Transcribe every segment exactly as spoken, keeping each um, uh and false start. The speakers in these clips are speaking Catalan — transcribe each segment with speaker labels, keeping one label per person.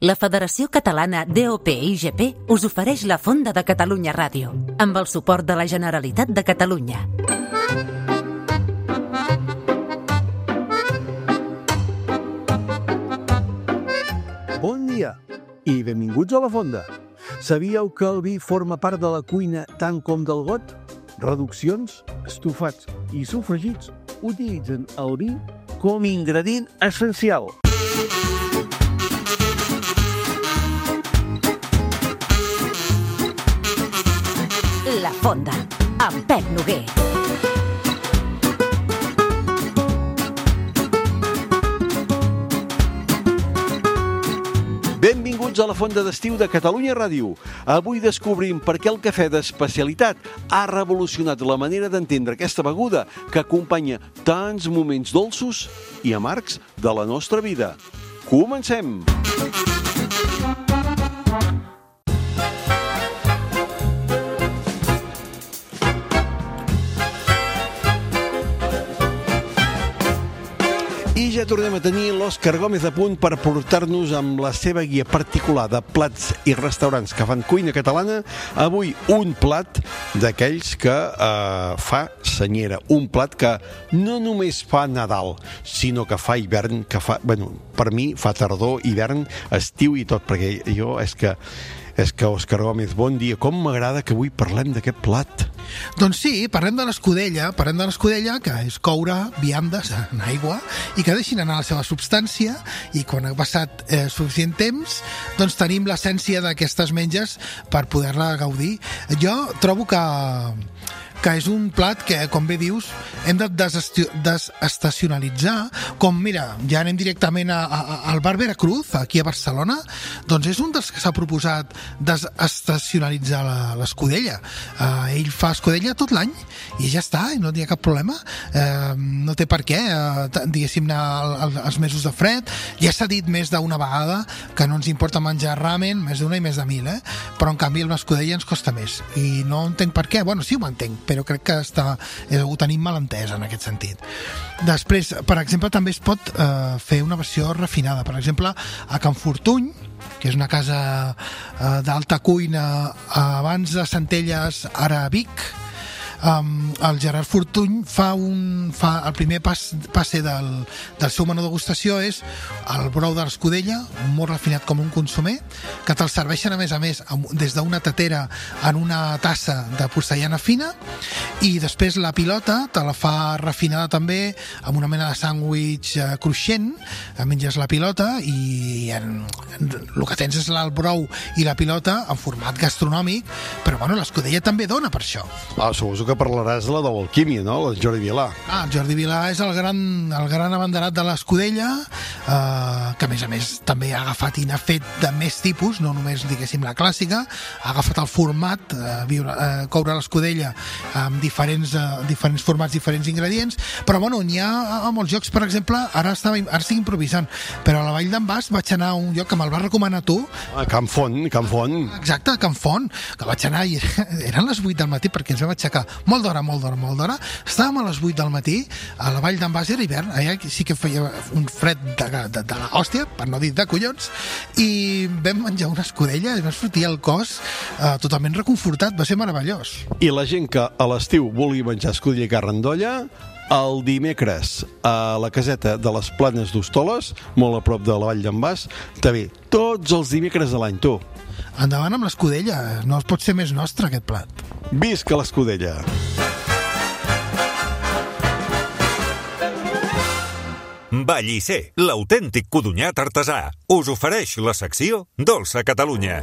Speaker 1: La Federació Catalana D O P I G P us ofereix la Fonda de Catalunya Ràdio, amb el suport de la Generalitat de Catalunya.
Speaker 2: Bon dia i benvinguts a la Fonda. Sabíeu que el vi forma part de la cuina tant com del got? Reduccions, estofats i sofregits utilitzen el vi com a ingredient essencial.
Speaker 1: La Fonda, amb Pep Noguer.
Speaker 2: Benvinguts a la Fonda d'Estiu de Catalunya Ràdio. Avui descobrim per què el cafè d'especialitat ha revolucionat la manera d'entendre aquesta beguda que acompanya tants moments dolços i amargs de la nostra vida. Comencem! I ja tornem a tenir l'Òscar Gómez a punt per portar-nos amb la seva guia particular de plats i restaurants que fan cuina catalana. Avui un plat d'aquells que eh, fa senyera, un plat que no només fa Nadal, sinó que fa hivern, que fa, bueno, per mi fa tardor, hivern, estiu i tot, perquè jo és que És que, Òscar Gómez, bon dia. Com m'agrada que avui parlem d'aquest plat.
Speaker 3: Doncs sí, parlem de l'escudella, parlem de l'escudella, que és coure viandes en aigua i que deixin anar la seva substància, i quan ha passat eh, suficient temps, doncs tenim l'essència d'aquestes menges per poder-la gaudir. Jo trobo que que és un plat que, com bé dius, hem de desestacionalitzar, com, mira, ja anem directament a, a, al Bar Veracruz, aquí a Barcelona, doncs és un dels que s'ha proposat desestacionalitzar l'escudella. Eh, ell fa escudella tot l'any i ja està, i no hi ha cap problema. Eh, no té per què, eh, diguéssim, anar al, als mesos de fred. Ja s'ha dit més d'una vegada que no ens importa menjar ramen, més d'una i més de mil, eh? Però en canvi una escudella ens costa més, i no entenc per què. Bueno, sí ho entenc, però crec que està, eh, ho tenim mal entès en aquest sentit. Després, per exemple, també es pot eh, fer una versió refinada. Per exemple, a Can Fortuny, que és una casa eh, d'alta cuina abans de Centelles, ara a Vic, Um, el Gerard Fortuny fa un fa el primer pas, passe del, del seu menú degustació és el brou de l'escudella, molt refinat com un consomer, que te'l serveixen a més a més des d'una tatera en una tassa de porcellana fina, i després la pilota te la fa refinada també amb una mena de sàndwich eh, cruixent. Menges la pilota i en, en, el que tens és el brou i la pilota en format gastronòmic, però bueno, l'escudella també dona per això.
Speaker 2: Ah, suposo que parlaràs de la de l'alquímia, no? El Jordi Vilà.
Speaker 3: Ah, el Jordi Vilà és el gran, el gran abanderat de l'escudella, eh, que a més a més també ha agafat i n'ha fet de més tipus, no només, diguéssim, la clàssica. Ha agafat el format, eh, viure, eh, coure l'escudella amb diferents, eh, diferents formats, diferents ingredients, però bueno, n'hi ha a molts llocs. Per exemple, ara, estava, ara estic improvisant, però a la Vall d'en Bas vaig anar a un lloc que me'l vas recomanar tu.
Speaker 2: Ah, Can Font, Can Font.
Speaker 3: Exacte, Can Font, que vaig anar i eren les vuit del matí, perquè ens vam aixecar molt d'hora, molt d'hora, molt d'hora. Estàvem a les vuit del matí a la Vall d'en Bas, era hivern, allà sí que feia un fred de, de, de l'hòstia, per no dir de collons, i vam menjar una escudella i vam sortir al cos eh, totalment reconfortat. Va ser meravellós. I
Speaker 2: la gent que a l'estiu vulgui menjar escudella i carn d'olla, el dimecres a la caseta de les Planes d'Hostoles, molt a prop de la Vall d'en Bas, també tots els dimecres de l'any, tu.
Speaker 3: Endavant amb l'escudella, no pot ser més nostre aquest plat.
Speaker 2: Visca l'escudella!
Speaker 4: Vallisser, l'autèntic codonyat artesà, us ofereix la secció Dolça Catalunya.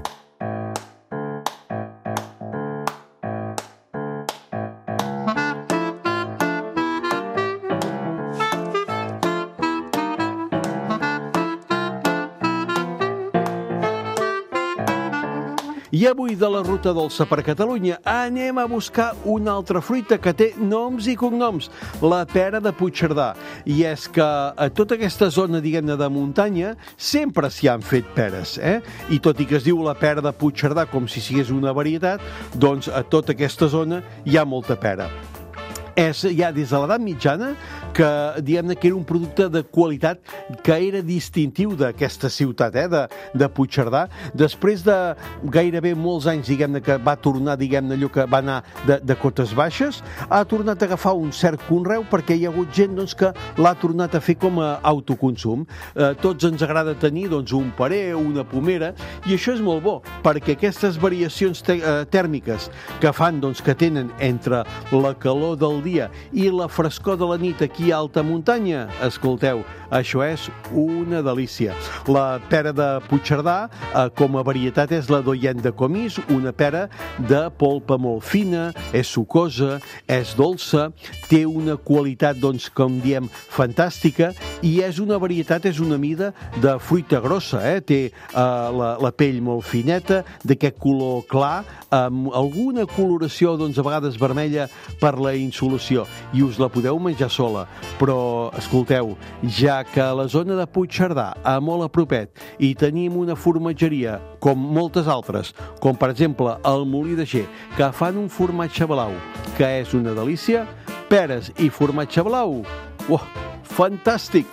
Speaker 2: I avui de la Ruta Dolça per Catalunya anem a buscar una altra fruita que té noms i cognoms, la pera de Puigcerdà. I és que a tota aquesta zona, diguem-ne, de muntanya, sempre s'hi han fet peres, eh? I tot i que es diu la pera de Puigcerdà com si sigués una varietat, doncs a tota aquesta zona hi ha molta pera. és ja des de l'edat mitjana que, diguem-ne, que era un producte de qualitat que era distintiu d'aquesta ciutat, eh, de, de Puigcerdà. Després de gairebé molts anys, diguem-ne, que va tornar, diguem-ne, allò que va anar de, de cotes baixes, ha tornat a agafar un cert conreu perquè hi ha hagut gent, doncs, que l'ha tornat a fer com a autoconsum. Eh, tots ens agrada tenir, doncs, un parer, una pomera, i això és molt bo, perquè aquestes variacions te eh, tèrmiques que fan, doncs, que tenen entre la calor del dia i la frescor de la nit aquí a alta muntanya, escolteu, això és una delícia. La pera de Puigcerdà, eh, com a varietat, és la Doyen de Comís, una pera de polpa molt fina, és sucosa, és dolça, té una qualitat, doncs, com diem, fantàstica, i és una varietat, és una mida de fruita grossa, eh? Té eh, la, la pell molt fineta, d'aquest color clar, amb alguna coloració, doncs, a vegades vermella per la insolació, i us la podeu menjar sola. Però, escolteu, ja que a la zona de Puigcerdà, a molt a propet, i tenim una formatgeria, com moltes altres, com per exemple el Molí de Ger, que fan un formatge blau, que és una delícia, peres i formatge blau, oh, fantàstic!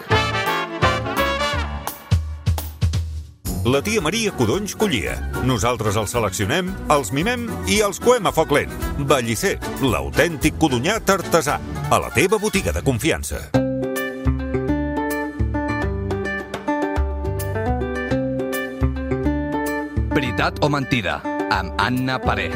Speaker 4: La tia Maria Codonys collia. Nosaltres els seleccionem, els mimem i els coem a foc lent. Ballisser, l'autèntic codonyat artesà. A la teva botiga de confiança.
Speaker 5: Veritat o mentida, amb Anna Paré.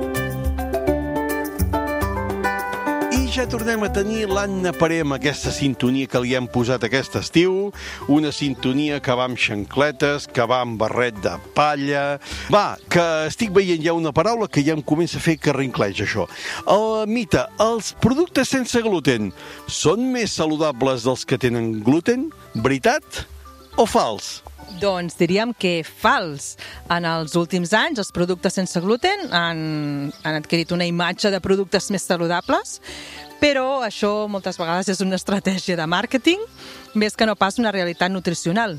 Speaker 2: Ja tornem a tenir l'Anna Paré amb aquesta sintonia que li hem posat aquest estiu, una sintonia que va amb xancletes, que va amb barret de palla... Va, que estic veient ja una paraula que ja em comença a fer que rincleig, això. El mite, els productes sense gluten són més saludables dels que tenen gluten? Veritat o fals?
Speaker 6: Doncs diríem que fals. En els últims anys, els productes sense gluten han, han adquirit una imatge de productes més saludables, però això moltes vegades és una estratègia de màrqueting, més que no pas una realitat nutricional.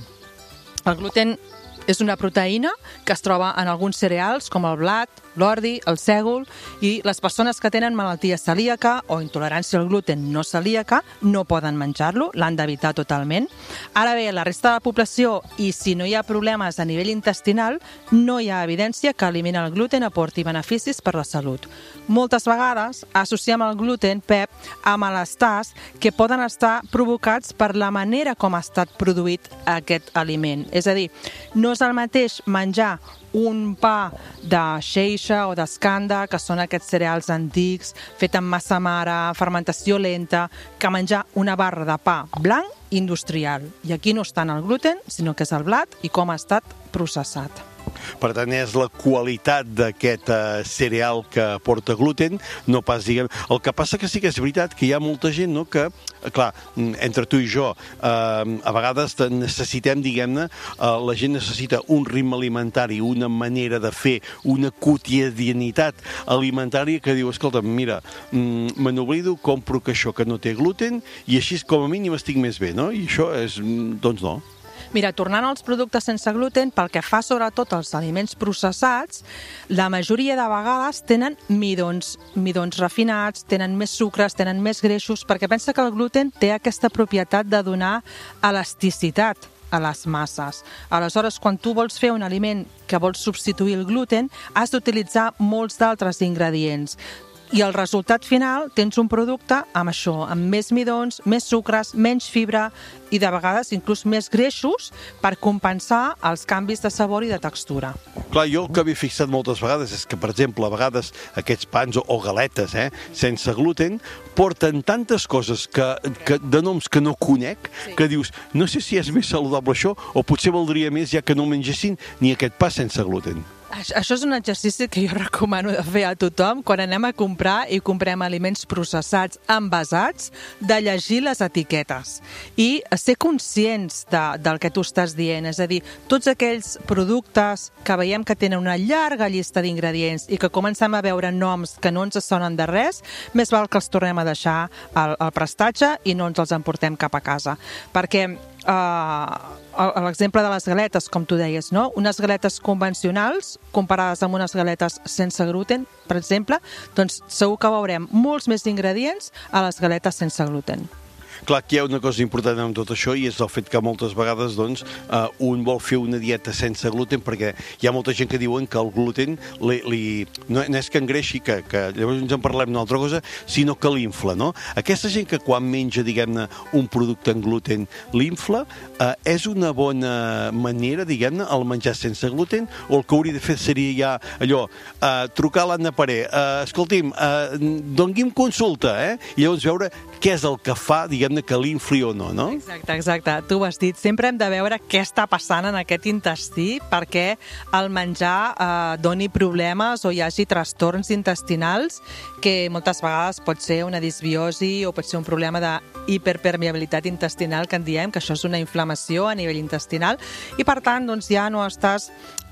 Speaker 6: El gluten és una proteïna que es troba en alguns cereals com el blat, l'ordi, el sègol, i les persones que tenen malaltia celíaca o intolerància al gluten no celíaca no poden menjar-lo, l'han d'evitar totalment. Ara bé, la resta de la població, i si no hi ha problemes a nivell intestinal, no hi ha evidència que eliminar el gluten aporti beneficis per la salut. Moltes vegades associem el gluten, Pep, a malestars que poden estar provocats per la manera com ha estat produït aquest aliment. És a dir, no és el mateix menjar un pa de xeixa o d'escanda, que són aquests cereals antics, fet amb massa mare, fermentació lenta, que menjar una barra de pa blanc industrial. I aquí no és tant el gluten, sinó que és el blat i com ha estat processat.
Speaker 2: Per tant, és la qualitat d'aquest uh, cereal que porta gluten, no pas, diguem... El que passa que sí que és veritat que hi ha molta gent, no?, que, clar, entre tu i jo, uh, a vegades necessitem, diguem-ne, uh, la gent necessita un ritme alimentari, una manera de fer, una quotidianitat alimentària que diu, escolta, mira, mm, me n'oblido, compro que això que no té gluten i així com a mínim estic més bé, no? I això és, doncs no.
Speaker 6: Mira, tornant als productes sense gluten, pel que fa sobretot als aliments processats, la majoria de vegades tenen midons, midons refinats, tenen més sucres, tenen més greixos, perquè pensa que el gluten té aquesta propietat de donar elasticitat a les masses. Aleshores, quan tu vols fer un aliment que vols substituir el gluten, has d'utilitzar molts d'altres ingredients. I el resultat final, tens un producte amb això, amb més midons, més sucres, menys fibra i de vegades inclús més greixos per compensar els canvis de sabor i de textura.
Speaker 2: Clar, jo el que m'he fixat moltes vegades és que, per exemple, a vegades aquests pans o galetes eh, sense gluten porten tantes coses que, que, de noms que no conec, sí, que dius, no sé si és més saludable això o potser valdria més ja que no mengessin ni aquest pa sense gluten.
Speaker 6: Això és un exercici que jo recomano de fer a tothom quan anem a comprar i comprem aliments processats envasats, de llegir les etiquetes i ser conscients de, del que tu estàs dient. És a dir, tots aquells productes que veiem que tenen una llarga llista d'ingredients i que comencem a veure noms que no ens sonen de res, més val que els tornem a deixar al, al prestatge i no ens els emportem cap a casa. Perquè uh, l'exemple de les galetes, com tu deies, no? Unes galetes convencionals comparades amb unes galetes sense gluten, per exemple, doncs segur que veurem molts més ingredients a les galetes sense gluten.
Speaker 2: Clar que hi ha una cosa important amb tot això i és el fet que moltes vegades doncs, uh, un vol fer una dieta sense gluten perquè hi ha molta gent que diuen que el gluten li, li, no, no és que engreixi, que, que llavors ens en parlem d'una altra cosa, sinó que l'infla, no? Aquesta gent que quan menja, diguem-ne, un producte en gluten l'infla, uh, és una bona manera, diguem-ne, el menjar sense gluten, o el que hauria de fer seria ja allò, uh, trucar a l'Anna Paré, uh, escolti'm, uh, doni'm consulta, eh? I llavors veure què és el que fa, diguem que l'infli o no, no?
Speaker 6: Exacte, exacte. Tu ho has dit. Sempre hem de veure què està passant en aquest intestí perquè el menjar eh, doni problemes o hi hagi trastorns intestinals que moltes vegades pot ser una disbiosi o pot ser un problema d'hiperpermeabilitat intestinal que en diem, que això és una inflamació a nivell intestinal i per tant doncs, ja no estàs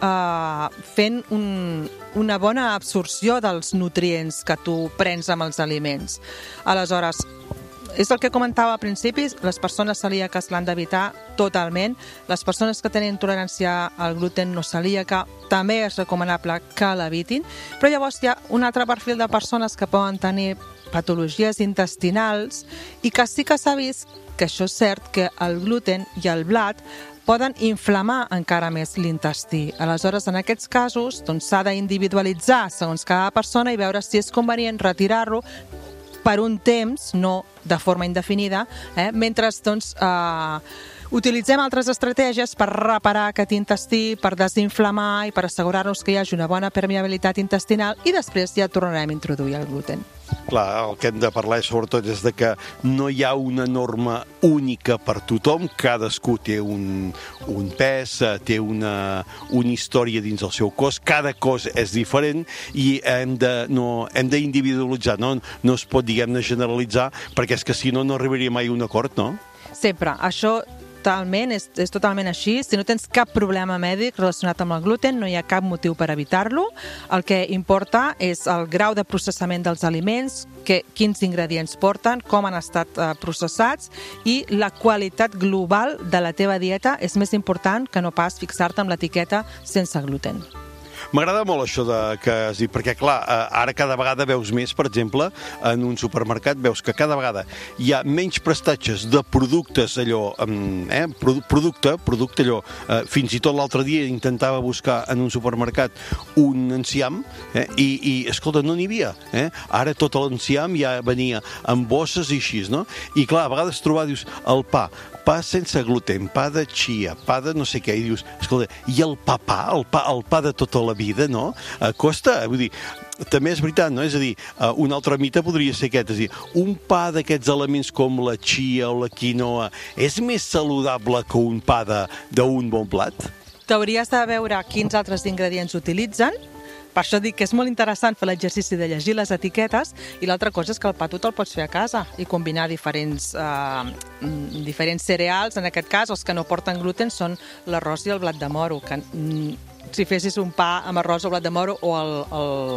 Speaker 6: eh, fent un, una bona absorció dels nutrients que tu prens amb els aliments. Aleshores, és el que comentava al principi, les persones celíaques l'han d'evitar totalment. Les persones que tenen intolerància al gluten no celíaca també és recomanable que l'evitin. Però llavors hi ha un altre perfil de persones que poden tenir patologies intestinals i que sí que s'ha vist que això és cert, que el gluten i el blat poden inflamar encara més l'intestí. Aleshores, en aquests casos, doncs, s'ha d'individualitzar segons cada persona i veure si és convenient retirar-lo per un temps, no de forma indefinida, eh? mentre doncs, eh, utilitzem altres estratègies per reparar aquest intestí, per desinflamar i per assegurar-nos que hi hagi una bona permeabilitat intestinal i després ja tornarem a introduir el gluten.
Speaker 2: Clar, el que hem de parlar sobretot és de que no hi ha una norma única per tothom, cadascú té un, un pes, té una, una història dins el seu cos, cada cos és diferent i hem de, no, hem d'individualitzar, no? No es pot, diguem-ne, generalitzar, perquè és que si no, no arribaria mai a un acord, no?
Speaker 6: Sempre. Això totalment, és, és totalment així. Si no tens cap problema mèdic relacionat amb el gluten, no hi ha cap motiu per evitar-lo. El que importa és el grau de processament dels aliments, que, quins ingredients porten, com han estat eh, processats i la qualitat global de la teva dieta és més important que no pas fixar-te amb l'etiqueta sense gluten.
Speaker 2: M'agrada molt això de, que has dit, perquè clar, ara cada vegada veus més, per exemple, en un supermercat veus que cada vegada hi ha menys prestatges de productes allò, eh, producte, producte allò, eh, fins i tot l'altre dia intentava buscar en un supermercat un enciam eh, i, i, escolta, no n'hi havia. Eh? Ara tot l'enciam ja venia amb bosses i així, no? I clar, a vegades trobar, dius, el pa, pa sense gluten, pa de chia, pa de no sé què, i dius, escolta, i el pa pa, el pa, el pa de tota la vida, no? Uh, costa, vull dir, també és veritat, no? És a dir, uh, un altre mite podria ser aquest, és a dir, un pa d'aquests elements com la chia o la quinoa és més saludable que un pa d'un bon plat?
Speaker 6: T'hauries de veure quins altres ingredients utilitzen. Per això dic que és molt interessant fer l'exercici de llegir les etiquetes i l'altra cosa és que el pa tu te'l pots fer a casa i combinar diferents, eh, diferents cereals, en aquest cas els que no porten gluten són l'arròs i el blat de moro, que mm, si fessis un pa amb arròs o blat de moro o el, el,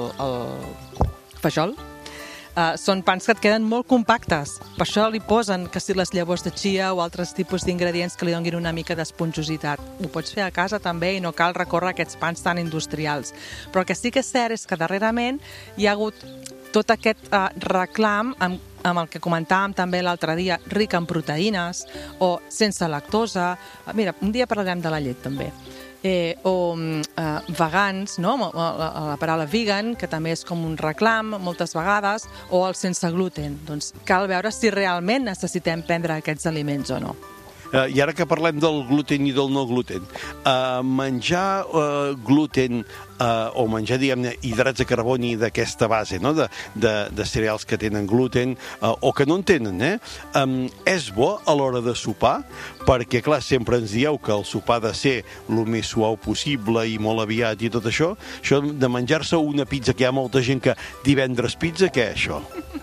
Speaker 6: el fajol, Uh, són pans que et queden molt compactes. Per això li posen que si les llavors de chia o altres tipus d'ingredients que li donin una mica d'esponjositat. Ho pots fer a casa també i no cal recórrer a aquests pans tan industrials. Però el que sí que és cert és que darrerament hi ha hagut tot aquest uh, reclam amb, amb el que comentàvem també l'altre dia, ric en proteïnes o sense lactosa. Uh, mira, un dia parlarem de la llet també. Eh, o eh, vegans, no? la, la paraula vegan, que també és com un reclam moltes vegades, o el sense gluten. Doncs cal veure si realment necessitem prendre aquests aliments o no.
Speaker 2: Uh, I ara que parlem del gluten i del no gluten, uh, menjar uh, gluten uh, o menjar, diguem-ne, hidrats de carboni d'aquesta base, no? de, de, de cereals que tenen gluten uh, o que no en tenen, eh? um, és bo a l'hora de sopar, perquè, clar, sempre ens dieu que el sopar ha de ser el més suau possible i molt aviat i tot això. Això de menjar-se una pizza, que hi ha molta gent que divendres pizza, què és això?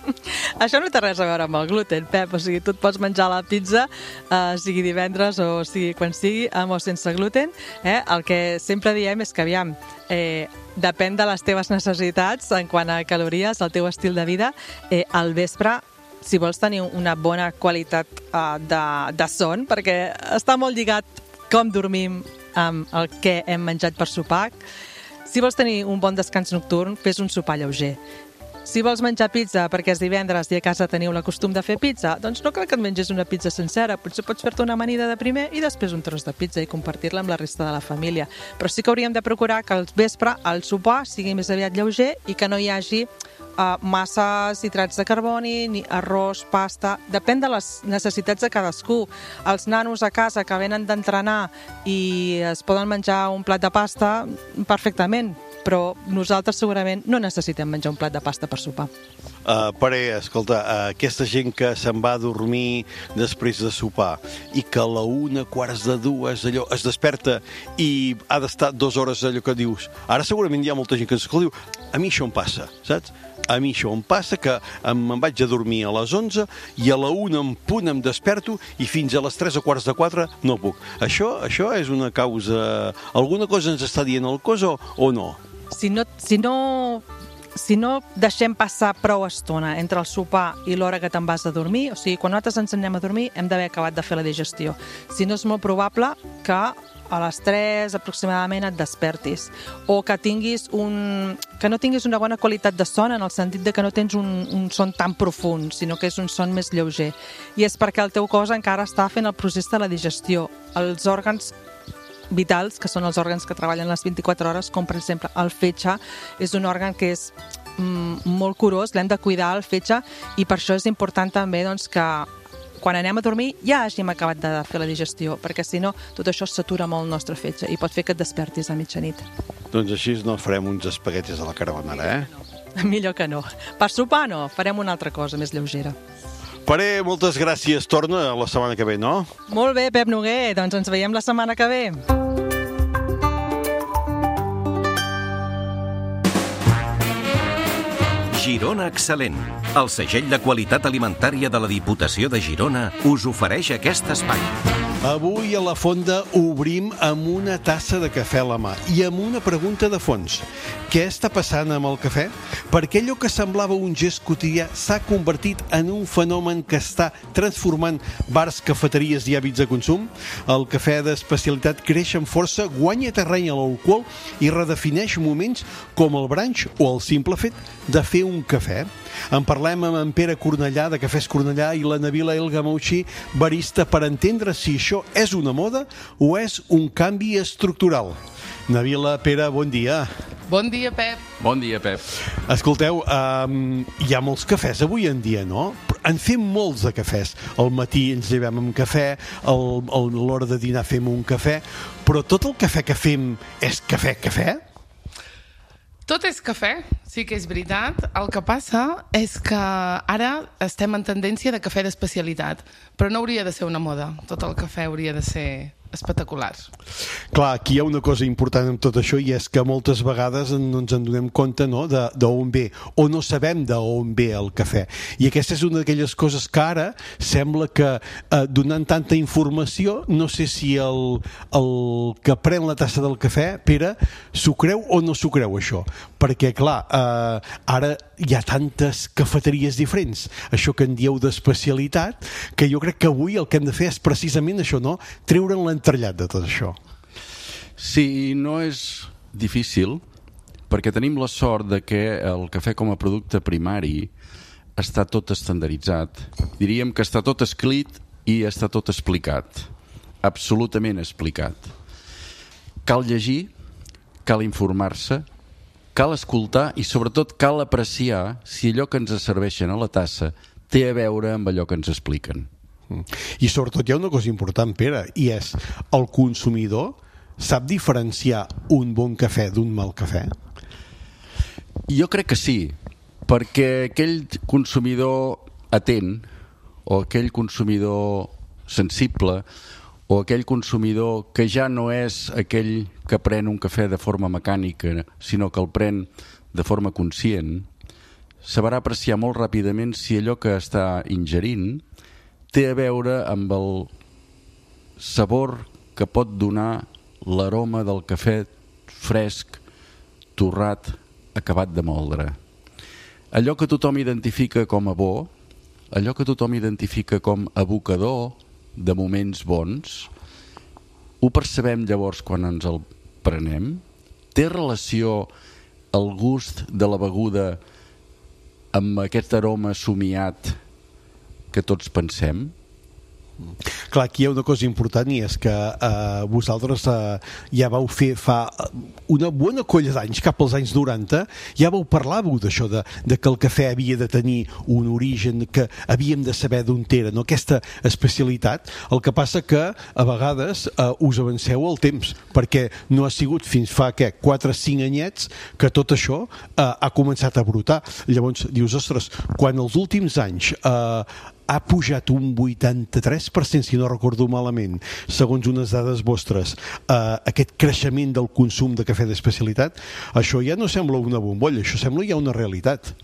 Speaker 6: Això no té res a veure amb el gluten, Pep. O sigui, tu et pots menjar la pizza, eh, sigui divendres o sigui quan sigui, amb o sense gluten. Eh? El que sempre diem és que, aviam, eh, depèn de les teves necessitats en quant a calories, el teu estil de vida, eh, al vespre si vols tenir una bona qualitat uh, de, de son, perquè està molt lligat com dormim amb el que hem menjat per sopar. Si vols tenir un bon descans nocturn, fes un sopar lleuger. Si vols menjar pizza perquè és divendres i a casa teniu la costum de fer pizza, doncs no cal que et mengis una pizza sencera, potser pots fer-te una amanida de primer i després un tros de pizza i compartir-la amb la resta de la família. Però sí que hauríem de procurar que al vespre el sopar sigui més aviat lleuger i que no hi hagi uh, masses hidrats de carboni, ni arròs, pasta... Depèn de les necessitats de cadascú. Els nanos a casa que venen d'entrenar i es poden menjar un plat de pasta, perfectament, però nosaltres segurament no necessitem menjar un plat de pasta per sopar.
Speaker 2: Uh, Pare, escolta, uh, aquesta gent que se'n va a dormir després de sopar i que a la una, quarts de dues, allò, es desperta i ha d'estar dues hores allò que dius. Ara segurament hi ha molta gent que ens diu, a mi això em passa, saps? A mi això em passa que me'n vaig a dormir a les onze i a la una en punt em desperto i fins a les tres o quarts de quatre no puc. Això, això és una causa... Alguna cosa ens està dient el cos o, o no?
Speaker 6: Si no, si no, si no deixem passar prou estona entre el sopar i l'hora que te'n vas a dormir, o sigui, quan nosaltres ens anem a dormir hem d'haver acabat de fer la digestió. Si no, és molt probable que a les tres aproximadament et despertis o que tinguis un... que no tinguis una bona qualitat de son en el sentit de que no tens un, un son tan profund, sinó que és un son més lleuger. I és perquè el teu cos encara està fent el procés de la digestió. Els òrgans vitals, que són els òrgans que treballen les vint-i-quatre hores, com per exemple el fetge, és un òrgan que és mm, molt curós, l'hem de cuidar, el fetge, i per això és important també doncs, que quan anem a dormir ja hàgim acabat de fer la digestió, perquè si no tot això s'atura molt el nostre fetge i pot fer que et despertis a mitjanit.
Speaker 2: Doncs així no farem uns espaguetis a la carbonara, eh?
Speaker 6: No, millor que no. Per sopar no, farem una altra cosa més lleugera.
Speaker 2: Pare, moltes gràcies. Torna la setmana que ve, no?
Speaker 6: Molt bé, Pep Noguer, doncs ens veiem la setmana que ve.
Speaker 7: Girona Excel·lent. El segell de qualitat alimentària de la Diputació de Girona us ofereix aquest espai.
Speaker 2: Avui a la Fonda obrim amb una tassa de cafè a la mà i amb una pregunta de fons. Què està passant amb el cafè? Per què allò que semblava un gest quotidià s'ha convertit en un fenomen que està transformant bars, cafeteries i hàbits de consum? El cafè d'especialitat creix amb força, guanya terreny a l'alcohol i redefineix moments com el brunch o el simple fet de fer un cafè. En parlem amb en Pere Cornellà, de Cafès Cornellà, i la Nabila Elga Mauxí, barista, per entendre si això és una moda o és un canvi estructural. Nabila, Pere, bon dia.
Speaker 8: Bon dia, Pep.
Speaker 5: Bon dia, Pep.
Speaker 2: Escolteu, um, hi ha molts cafès avui en dia, no? En fem molts de cafès. Al matí ens llevem amb cafè, al, a l'hora de dinar fem un cafè, però tot el cafè que fem és cafè, cafè?
Speaker 8: Tot és cafè, sí que és veritat. El que passa és que ara estem en tendència de cafè d'especialitat, però no hauria de ser una moda. Tot el cafè hauria de ser espectacular.
Speaker 2: Clar, aquí hi ha una cosa important amb tot això i és que moltes vegades no ens en donem compte, no?, d'on ve, o no sabem d'on ve el cafè. I aquesta és una d'aquelles coses que ara sembla que eh, donant tanta informació, no sé si el, el que pren la tassa del cafè, Pere, s'ho creu o no s'ho creu això? Perquè, clar, eh, ara hi ha tantes cafeteries diferents, això que en dieu d'especialitat, que jo crec que avui el que hem de fer és precisament això, no?, treure'n l'entrellat de tot això.
Speaker 9: Sí, no és difícil, perquè tenim la sort de que el cafè com a producte primari està tot estandarditzat. Diríem que està tot escrit i està tot explicat. Absolutament explicat. Cal llegir, cal informar-se, cal escoltar i sobretot cal apreciar si allò que ens serveixen a la tassa té a veure amb allò que ens expliquen.
Speaker 2: I sobretot hi ha una cosa important, Pere, i és el consumidor sap diferenciar un bon cafè d'un mal cafè?
Speaker 9: Jo crec que sí, perquè aquell consumidor atent o aquell consumidor sensible o aquell consumidor que ja no és aquell que pren un cafè de forma mecànica, sinó que el pren de forma conscient, sabrà apreciar molt ràpidament si allò que està ingerint té a veure amb el sabor que pot donar l'aroma del cafè fresc, torrat, acabat de moldre. Allò que tothom identifica com a bo, allò que tothom identifica com abocador de moments bons, ho percebem llavors quan ens el prenem? Té relació el gust de la beguda amb aquest aroma somiat que tots pensem?
Speaker 2: Clar, aquí hi ha una cosa important i és que eh, vosaltres eh, ja vau fer fa una bona colla d'anys, cap als anys noranta, ja vau parlar-vos d'això, de, de que el cafè havia de tenir un origen, que havíem de saber d'on era, no? Aquesta especialitat. El que passa que a vegades eh, us avanceu el temps, perquè no ha sigut fins fa, què, quatre o cinc anyets que tot això eh, ha començat a brotar. Llavors dius, ostres, quan els últims anys eh, ha pujat un vuitanta-tres per cent, si no recordo malament, segons unes dades vostres, eh, aquest creixement del consum de cafè d'especialitat, això ja no sembla una bombolla, això sembla ja una realitat.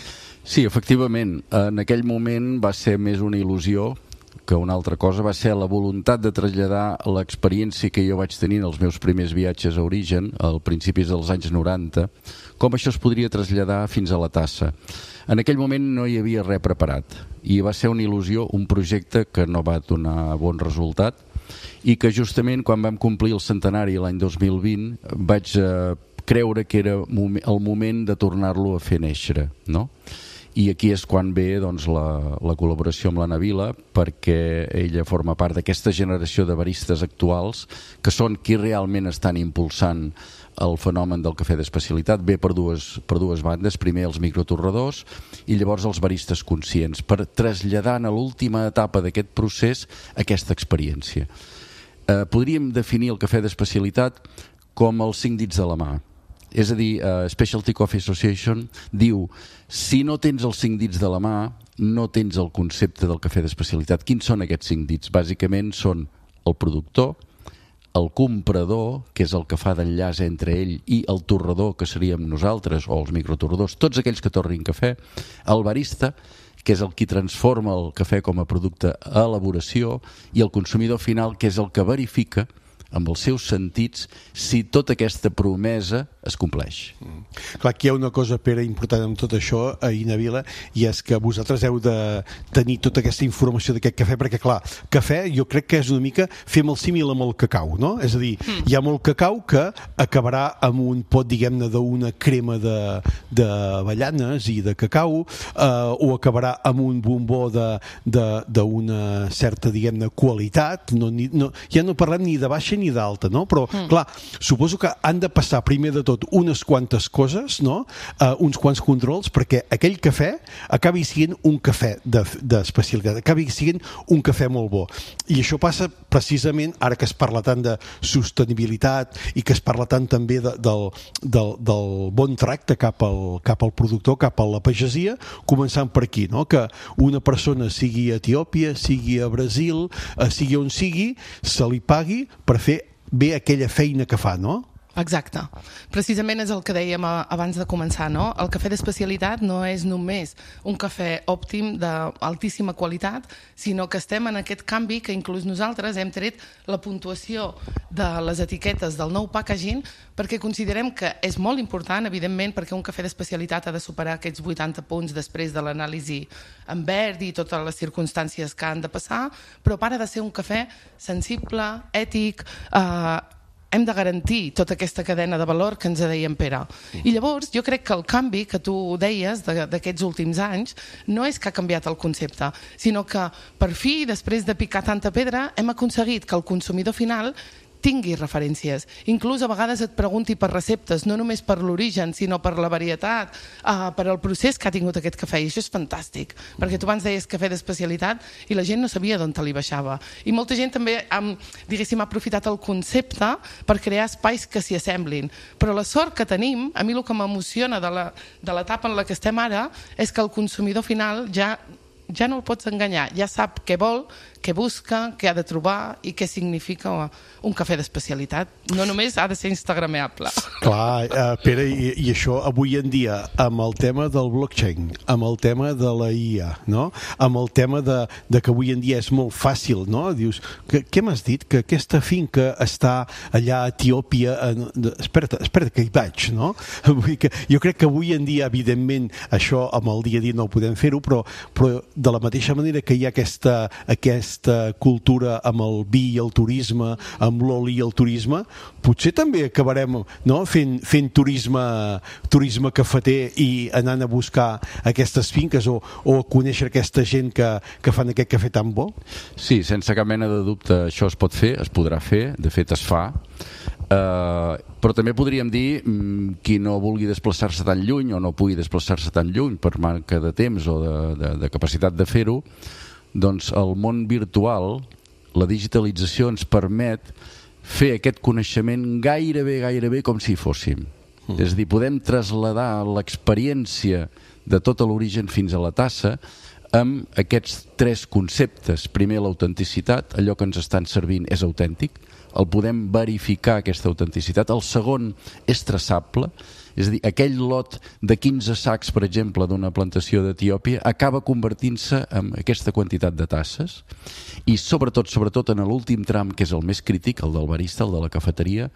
Speaker 9: Sí, efectivament, en aquell moment va ser més una il·lusió que una altra cosa, va ser la voluntat de traslladar l'experiència que jo vaig tenir en els meus primers viatges a Origen, al principis dels anys noranta, com això es podria traslladar fins a la tassa. En aquell moment no hi havia res preparat i va ser una il·lusió, un projecte que no va donar bon resultat i que justament quan vam complir el centenari l'any dos mil vint vaig eh, creure que era el moment de tornar-lo a fer néixer, no? I aquí és quan ve doncs, la, la col·laboració amb la Nabila, perquè ella forma part d'aquesta generació de baristes actuals que són qui realment estan impulsant el fenomen del cafè d'especialitat. Ve per dues, per dues bandes, primer els microtorradors i llavors els baristes conscients, per traslladar a l'última etapa d'aquest procés aquesta experiència. Eh, podríem definir el cafè d'especialitat com els cinc dits de la mà. És a dir, uh, Specialty Coffee Association diu, si no tens els cinc dits de la mà, no tens el concepte del cafè d'especialitat. Quins són aquests cinc dits? Bàsicament són el productor, el comprador, que és el que fa d'enllaç entre ell, i el torrador, que seríem nosaltres, o els microtorradors, tots aquells que torrin cafè, el barista, que és el qui transforma el cafè com a producte a elaboració, i el consumidor final, que és el que verifica amb els seus sentits si tota aquesta promesa es compleix.
Speaker 2: Mm. Clar, aquí hi ha una cosa, Pere, important amb tot això, a Inavila, i és que vosaltres heu de tenir tota aquesta informació d'aquest cafè, perquè clar, cafè jo crec que és una mica, fem el símil amb el cacau, no? És a dir, mm. hi ha molt cacau que acabarà amb un pot, diguem-ne, d'una crema d'avellanes i de cacau, eh, o acabarà amb un bombó d'una certa, diguem-ne, qualitat, no, ni, no, ja no parlem ni de baixa ni d'alta, no? Però, mm. clar, suposo que han de passar primer de tot unes quantes coses, no? Uh, uns quants controls, perquè aquell cafè acabi sent un cafè d'especialitat, de, acabi sent un cafè molt bo. I això passa precisament, ara que es parla tant de sostenibilitat i que es parla tant també de, del, del, del bon tracte cap al, cap al productor, cap a la pagesia, començant per aquí, no? Que una persona sigui a Etiòpia, sigui a Brasil, uh, sigui on sigui, se li pagui per fer bé aquella feina que fa, no?
Speaker 8: Exacte. Precisament és el que dèiem abans de començar, no? El cafè d'especialitat no és només un cafè òptim d'altíssima qualitat, sinó que estem en aquest canvi que inclús nosaltres hem tret la puntuació de les etiquetes del nou packaging perquè considerem que és molt important, evidentment, perquè un cafè d'especialitat ha de superar aquests vuitanta punts després de l'anàlisi en verd i totes les circumstàncies que han de passar, però para de ser un cafè sensible, ètic, eh, hem de garantir tota aquesta cadena de valor que ens deia en Pere. I llavors jo crec que el canvi que tu deies d'aquests últims anys no és que ha canviat el concepte, sinó que per fi, després de picar tanta pedra, hem aconseguit que el consumidor final tingui referències. Inclús a vegades et pregunti per receptes, no només per l'origen, sinó per la varietat, uh, per el procés que ha tingut aquest cafè. I això és fantàstic, perquè tu abans deies cafè d'especialitat i la gent no sabia d'on te li baixava. I molta gent també um, diguéssim, ha aprofitat el concepte per crear espais que s'hi assemblin. Però la sort que tenim, a mi el que m'emociona de la, de l'etapa en la que estem ara, és que el consumidor final ja ja no el pots enganyar, ja sap què vol, què busca, què ha de trobar i què significa un cafè d'especialitat. No només ha de ser instagrameable.
Speaker 2: Clar, uh, Pere, i, i això avui en dia, amb el tema del blockchain, amb el tema de la I A, no? Amb el tema de, de que avui en dia és molt fàcil, no? Dius, que, què m'has dit? Que aquesta finca està allà a Etiòpia... En... Espera't, espera't, que hi vaig, no? Vull dir que jo crec que avui en dia, evidentment, això amb el dia a dia no ho podem fer-ho, però, però de la mateixa manera que hi ha aquesta, aquesta cultura amb el vi i el turisme, amb l'oli i el turisme, potser també acabarem, no?, fent, fent turisme, turisme cafeter i anant a buscar aquestes finques o, o a conèixer aquesta gent que, que fan aquest cafè tan bo?
Speaker 9: Sí, sense cap mena de dubte això es pot fer, es podrà fer, de fet es fa. Uh, però també podríem dir um, qui no vulgui desplaçar-se tan lluny o no pugui desplaçar-se tan lluny per manca de temps o de, de, de capacitat de fer-ho, doncs el món virtual, la digitalització ens permet fer aquest coneixement gairebé, gairebé com si fóssim. Mm. És a dir, podem traslladar l'experiència de tot l'origen fins a la tassa amb aquests tres conceptes. Primer, l'autenticitat, allò que ens estan servint és autèntic, el podem verificar, aquesta autenticitat. El segon és traçable, és a dir, aquell lot de quinze sacs, per exemple, d'una plantació d'Etiòpia acaba convertint-se en aquesta quantitat de tasses i sobretot, sobretot en l'últim tram, que és el més crític, el del barista, el de la cafeteria,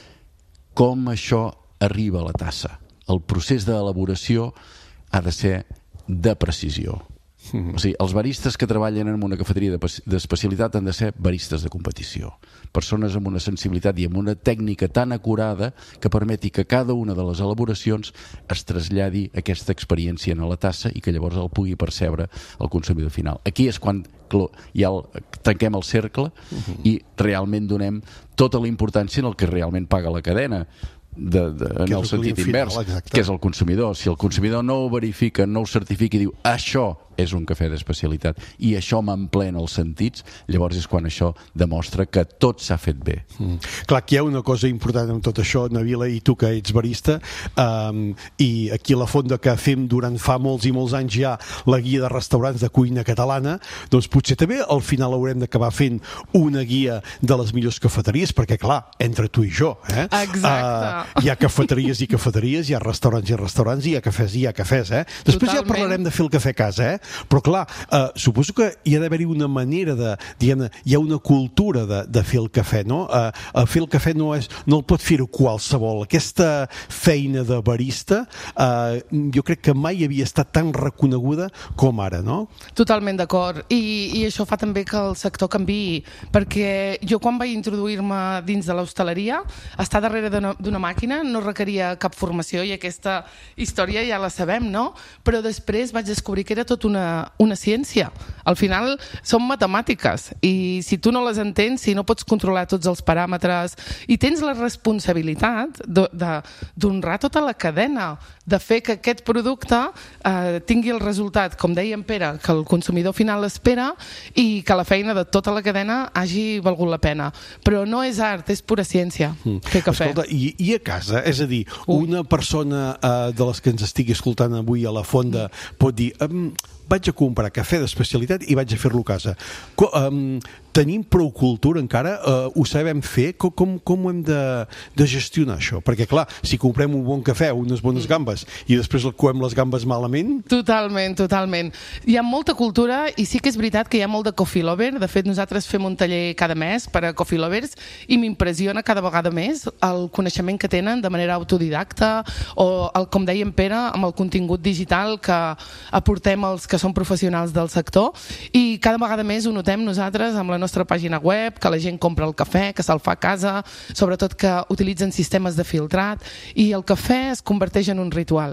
Speaker 9: com això arriba a la tassa. El procés d'elaboració ha de ser de precisió. O sigui, els baristes que treballen en una cafeteria d'especialitat han de ser baristes de competició, persones amb una sensibilitat i amb una tècnica tan acurada que permeti que cada una de les elaboracions es traslladi aquesta experiència a la tassa i que llavors el pugui percebre el consumidor final. Aquí és quan ja el, tanquem el cercle i realment donem tota la importància en el que realment paga la cadena. De, de, en el sentit invers, que és el consumidor. Si el consumidor no ho verifica, no ho certifica i diu això és un cafè d'especialitat i això m'emplena els sentits, llavors és quan això demostra que tot s'ha fet bé.
Speaker 2: Mm. Clar, que hi ha una cosa important amb tot això, Nabila, i tu que ets barista, um, i aquí a la Fonda que fem durant fa molts i molts anys ja la guia de restaurants de cuina catalana, doncs potser també al final haurem d'acabar fent una guia de les millors cafeteries, perquè clar, entre tu i jo, eh?
Speaker 8: Exacte.
Speaker 2: Uh, hi ha cafeteries i cafeteries, hi ha restaurants i restaurants, i hi ha cafès i hi ha cafès, eh? Després Totalment. Ja parlarem de fer el cafè a casa, eh? Però clar, eh, suposo que hi ha d'haver-hi una manera de, diguem-ne, hi ha una cultura de, de fer el cafè, no? Eh, fer el cafè no és, no el pot fer-ho qualsevol. Aquesta feina de barista eh, jo crec que mai havia estat tan reconeguda com ara, no?
Speaker 8: Totalment d'acord. I, i això fa també que el sector canviï, perquè jo quan vaig introduir-me dins de l'hostaleria, estar darrere d'una màquina no requeria cap formació i aquesta història ja la sabem, no? Però després vaig descobrir que era tot una Una, una ciència. Al final són matemàtiques i si tu no les entens, si no pots controlar tots els paràmetres i tens la responsabilitat d'honrar tota la cadena, de fer que aquest producte eh, tingui el resultat, com deia en Pere, que el consumidor final espera i que la feina de tota la cadena hagi valgut la pena. Però no és art, és pura ciència, mm. fer cafè.
Speaker 2: Escolta, i, i a casa? És a dir, una persona eh, de les que ens estigui escoltant avui a la Fonda pot dir... Um, vaig a comprar cafè d'especialitat i vaig a fer-lo a casa. Co um, tenim prou cultura encara? Uh, ho sabem fer? Com, com, com ho hem de, de gestionar això? Perquè clar, si comprem un bon cafè o unes bones gambes i després el coem les gambes malament...
Speaker 8: Totalment, totalment. Hi ha molta cultura i sí que és veritat que hi ha molt de coffee lover. De fet, nosaltres fem un taller cada mes per a coffee lovers i m'impressiona cada vegada més el coneixement que tenen de manera autodidacta o, el, com deia en Pere, amb el contingut digital que aportem els que són professionals del sector i cada vegada més ho notem nosaltres amb la nostra pàgina web, que la gent compra el cafè, que se'l fa a casa, sobretot que utilitzen sistemes de filtrat i el cafè es converteix en un ritual.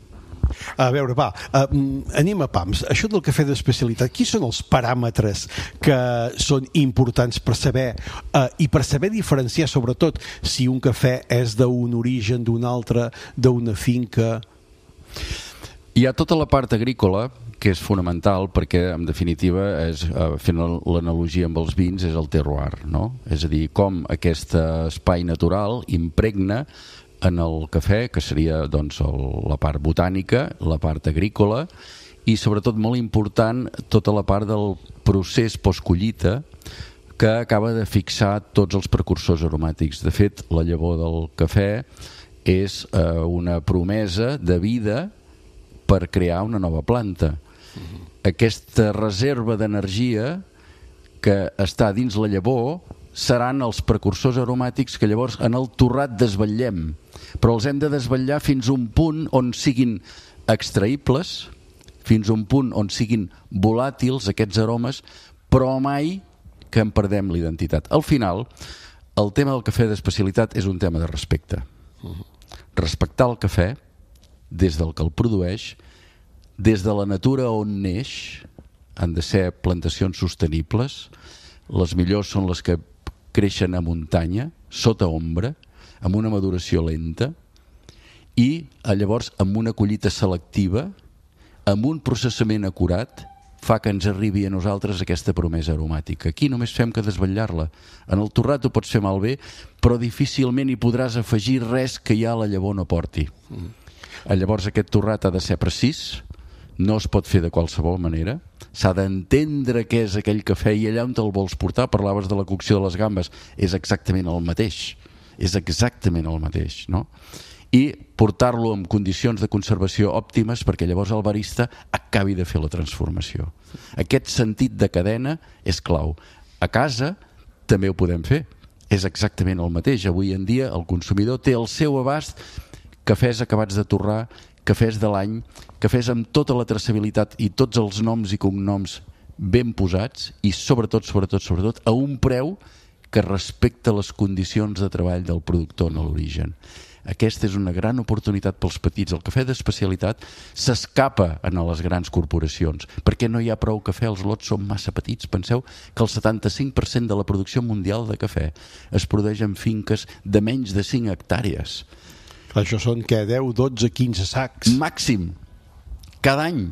Speaker 2: A veure, va, uh, anem a pams. Això del cafè d'especialitat, quins són els paràmetres que són importants per saber uh, i per saber diferenciar sobretot si un cafè és d'un origen, d'un altre, d'una finca?
Speaker 9: Hi ha tota la part agrícola que és fonamental perquè, en definitiva, és, fent l'analogia amb els vins, és el terroir, no? És a dir, com aquest espai natural impregna en el cafè, que seria doncs, el, la part botànica, la part agrícola, i sobretot molt important tota la part del procés postcollita que acaba de fixar tots els precursors aromàtics. De fet, la llavor del cafè és eh, una promesa de vida per crear una nova planta. Uh-huh. Aquesta reserva d'energia que està dins la llavor seran els precursors aromàtics que llavors en el torrat desvetllem, però els hem de desvetllar fins a un punt on siguin extraïbles, fins a un punt on siguin volàtils aquests aromes, però mai que en perdem la identitat. Al final, el tema del cafè d'especialitat és un tema de respecte. Respectar el cafè des del que el produeix, des de la natura on neix, han de ser plantacions sostenibles, les millors són les que creixen a muntanya, sota ombra, amb una maduració lenta, i llavors amb una collita selectiva, amb un processament acurat, fa que ens arribi a nosaltres aquesta promesa aromàtica. Aquí només fem que desvetllar-la. En el torrat ho pots fer malbé, però difícilment hi podràs afegir res que ja la llavor no porti. Mm. Llavors aquest torrat ha de ser precís, no es pot fer de qualsevol manera, s'ha d'entendre què és aquell cafè i allà on te'l vols portar. Parlaves de la cocció de les gambes, és exactament el mateix, és exactament el mateix, no? I portar-lo en condicions de conservació òptimes perquè llavors el barista acabi de fer la transformació. Aquest sentit de cadena és clau. A casa també ho podem fer, és exactament el mateix. Avui en dia el consumidor té al seu abast cafès acabats de torrar, cafès de l'any, cafès amb tota la traçabilitat i tots els noms i cognoms ben posats i sobretot, sobretot, sobretot a un preu que respecta les condicions de treball del productor en l'origen. Aquesta és una gran oportunitat pels petits. El cafè d'especialitat s'escapa a les grans corporacions perquè no hi ha prou cafè, els lots són massa petits. Penseu que el setanta-cinc per cent de la producció mundial de cafè es produeix en finques de menys de cinc hectàrees.
Speaker 2: Això són què? deu, dotze, quinze sacs?
Speaker 9: Màxim, cada any.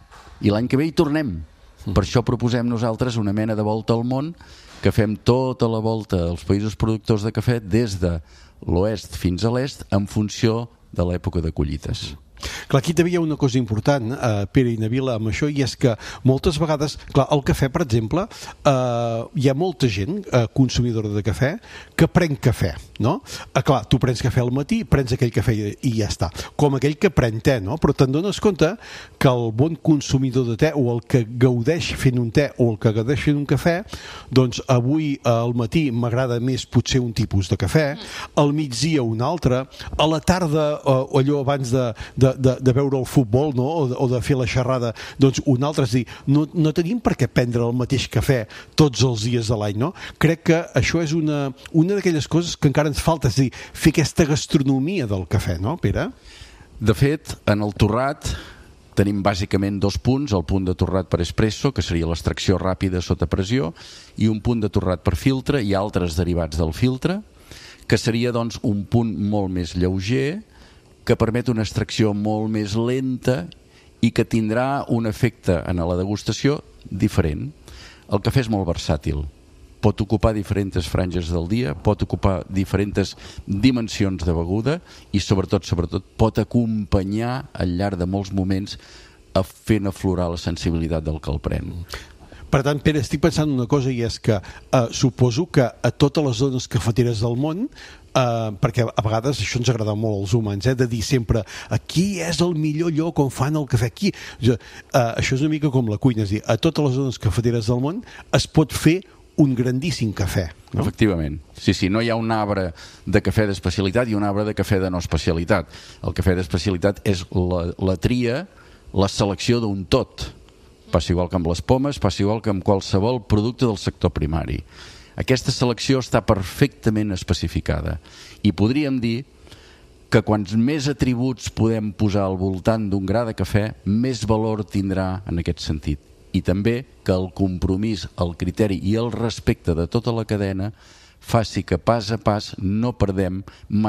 Speaker 9: I l'any que ve hi tornem. Per això proposem nosaltres una mena de volta al món, que fem tota la volta als països productors de cafè des de l'oest fins a l'est en funció de l'època de collites.
Speaker 2: Clar, aquí també hi ha una cosa important, eh, Pere i Nabila, amb això, i és que moltes vegades, clar, el cafè, per exemple, eh, hi ha molta gent eh, consumidora de cafè que pren cafè, no? Eh, clar, tu prens cafè al matí, prens aquell cafè i, i ja està. Com aquell que pren te, no? Però te'n dones compte que el bon consumidor de te, o el que gaudeix fent un te, o el que gaudeix fent un cafè, doncs avui eh, al matí m'agrada més potser un tipus de cafè, al migdia un altre, a la tarda, eh, allò abans de, de De, de veure el futbol, no? o, de, o de fer la xerrada, doncs un altre, és dir, no, no tenim per què prendre el mateix cafè tots els dies de l'any, no? Crec que això és una, una d'aquelles coses que encara ens falta, és a dir, fer aquesta gastronomia del cafè, no, Pere?
Speaker 9: De fet, en el torrat tenim bàsicament dos punts, el punt de torrat per espresso, que seria l'extracció ràpida sota pressió, i un punt de torrat per filtre i altres derivats del filtre, que seria doncs un punt molt més lleuger, que permet una extracció molt més lenta i que tindrà un efecte en la degustació diferent. El cafè és molt versàtil. Pot ocupar diferents franges del dia, pot ocupar diferents dimensions de beguda i sobretot, sobretot pot acompanyar al llarg de molts moments fent aflorar la sensibilitat del que el pren.
Speaker 2: Per tant, Pere, estic pensant una cosa, i és que eh, suposo que a totes les zones cafeteres del món, eh, perquè a vegades això ens agrada molt als humans, eh, de dir sempre aquí és el millor lloc on fan el cafè, aquí. Eh, això és una mica com la cuina, és dir, a totes les zones cafeteres del món es pot fer un grandíssim cafè, no?
Speaker 9: Efectivament. Sí, sí, no hi ha un arbre de cafè d'especialitat i un arbre de cafè de no especialitat. El cafè d'especialitat és la, la tria, la selecció d'un tot. Passa igual que amb les pomes, passa igual que amb qualsevol producte del sector primari. Aquesta selecció està perfectament especificada i podríem dir que quants més atributs podem posar al voltant d'un gra de cafè, més valor tindrà en aquest sentit. I també que el compromís, el criteri i el respecte de tota la cadena faci que pas a pas no perdem mai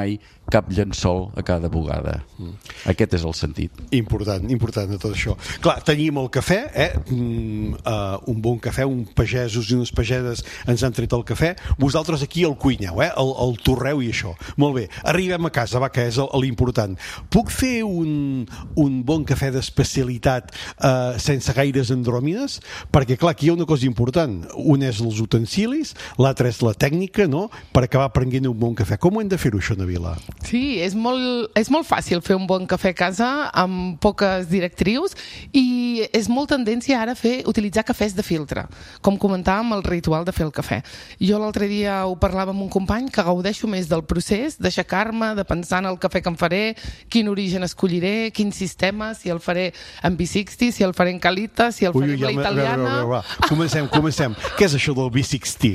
Speaker 9: cap llençol a cada bugada. Mm. Aquest és el sentit.
Speaker 2: Important, important de tot això. Clar, tenim el cafè, eh? Mm, uh, un bon cafè, un pagesos i unes pageses ens han tret el cafè. Vosaltres aquí el cuineu, eh? El, el torreu i això. Molt bé, arribem a casa, va, que és l'important. Puc fer un, un bon cafè d'especialitat uh, sense gaires andròmines? Perquè, clar, aquí hi ha una cosa important. Un és els utensilis, l'altre és la tècnica, no?, per acabar prenent un bon cafè. Com ho hem de fer-ho, això, Navila?
Speaker 8: Sí, és molt, és molt fàcil fer un bon cafè a casa amb poques directrius i és molt tendència ara a fer, utilitzar cafès de filtre, com comentàvem el ritual de fer el cafè. Jo l'altre dia ho parlava amb un company que gaudeixo més del procés, d'aixecar-me, de pensar en el cafè que em faré, quin origen escolliré, quin sistema, si el faré en V seixanta, si el faré en Calita, si el faré
Speaker 2: Ui,
Speaker 8: en la
Speaker 2: ja,
Speaker 8: italiana...
Speaker 2: Va, va, va, va. Comencem, comencem. Què és això del V seixanta?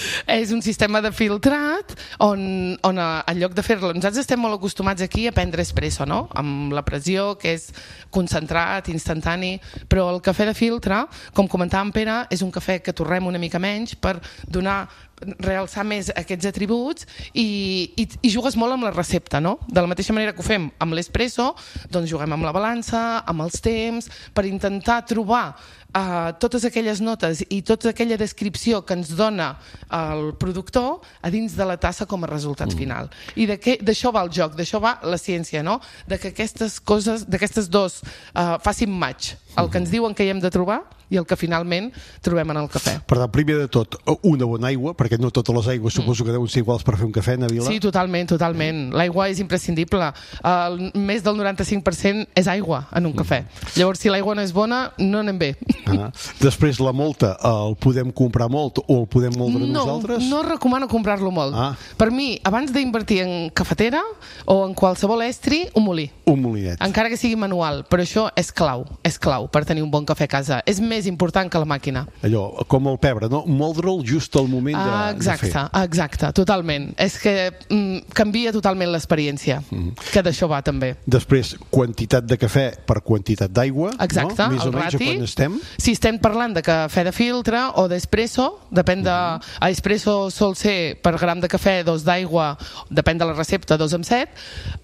Speaker 8: És un sistema de filtrat on, on en lloc de fer-lo... Nosaltres estem molt acostumats aquí a prendre espresso, no? Amb la pressió, que és concentrat, instantani, però el cafè de filtre, com comentava en Pere, és un cafè que torrem una mica menys per donar realçar més aquests atributs i, i, i jugues molt amb la recepta, no? De la mateixa manera que ho fem amb l'espresso, doncs juguem amb la balança, amb els temps, per intentar trobar uh, totes aquelles notes i tota aquella descripció que ens dona el productor a dins de la tassa com a resultat mm. final. I d'això va el joc, d'això va la ciència, no? De que aquestes coses, d'aquestes dos uh, facin match, el que ens diuen que hi hem de trobar i el que finalment trobem en el cafè.
Speaker 2: Per tant, primer de tot, una bona aigua, perquè no totes les aigües suposo que deuen ser iguals per fer un cafè, Navila.
Speaker 8: Sí, totalment, totalment. L'aigua és imprescindible. El, més del noranta-cinc per cent és aigua en un cafè. Llavors, si l'aigua no és bona, no anem bé.
Speaker 2: Ah. Després, la molta, el podem comprar molt o el podem moldre
Speaker 8: no,
Speaker 2: nosaltres?
Speaker 8: No, no recomano comprar-lo molt.
Speaker 2: Ah.
Speaker 8: Per mi, abans d'invertir en cafetera o en qualsevol estri, un molí.
Speaker 2: Un molinet.
Speaker 8: Encara que sigui manual, però això és clau, és clau per tenir un bon cafè a casa. És més important que la màquina.
Speaker 2: Allò, com el pebre, no? Moldre'l just al moment de,
Speaker 8: ah, exacte,
Speaker 2: de fer.
Speaker 8: Exacte, totalment. És que mm, canvia totalment l'experiència, mm. que d'això va també.
Speaker 2: Després, quantitat de cafè per quantitat d'aigua,
Speaker 8: exacte,
Speaker 2: no? Més o menys
Speaker 8: rati.
Speaker 2: A quan estem?
Speaker 8: Si estem parlant de cafè de filtre o d'espresso, depèn de... Mm. A espresso sol ser per gram de cafè, dos d'aigua, depèn de la recepta, dos amb set,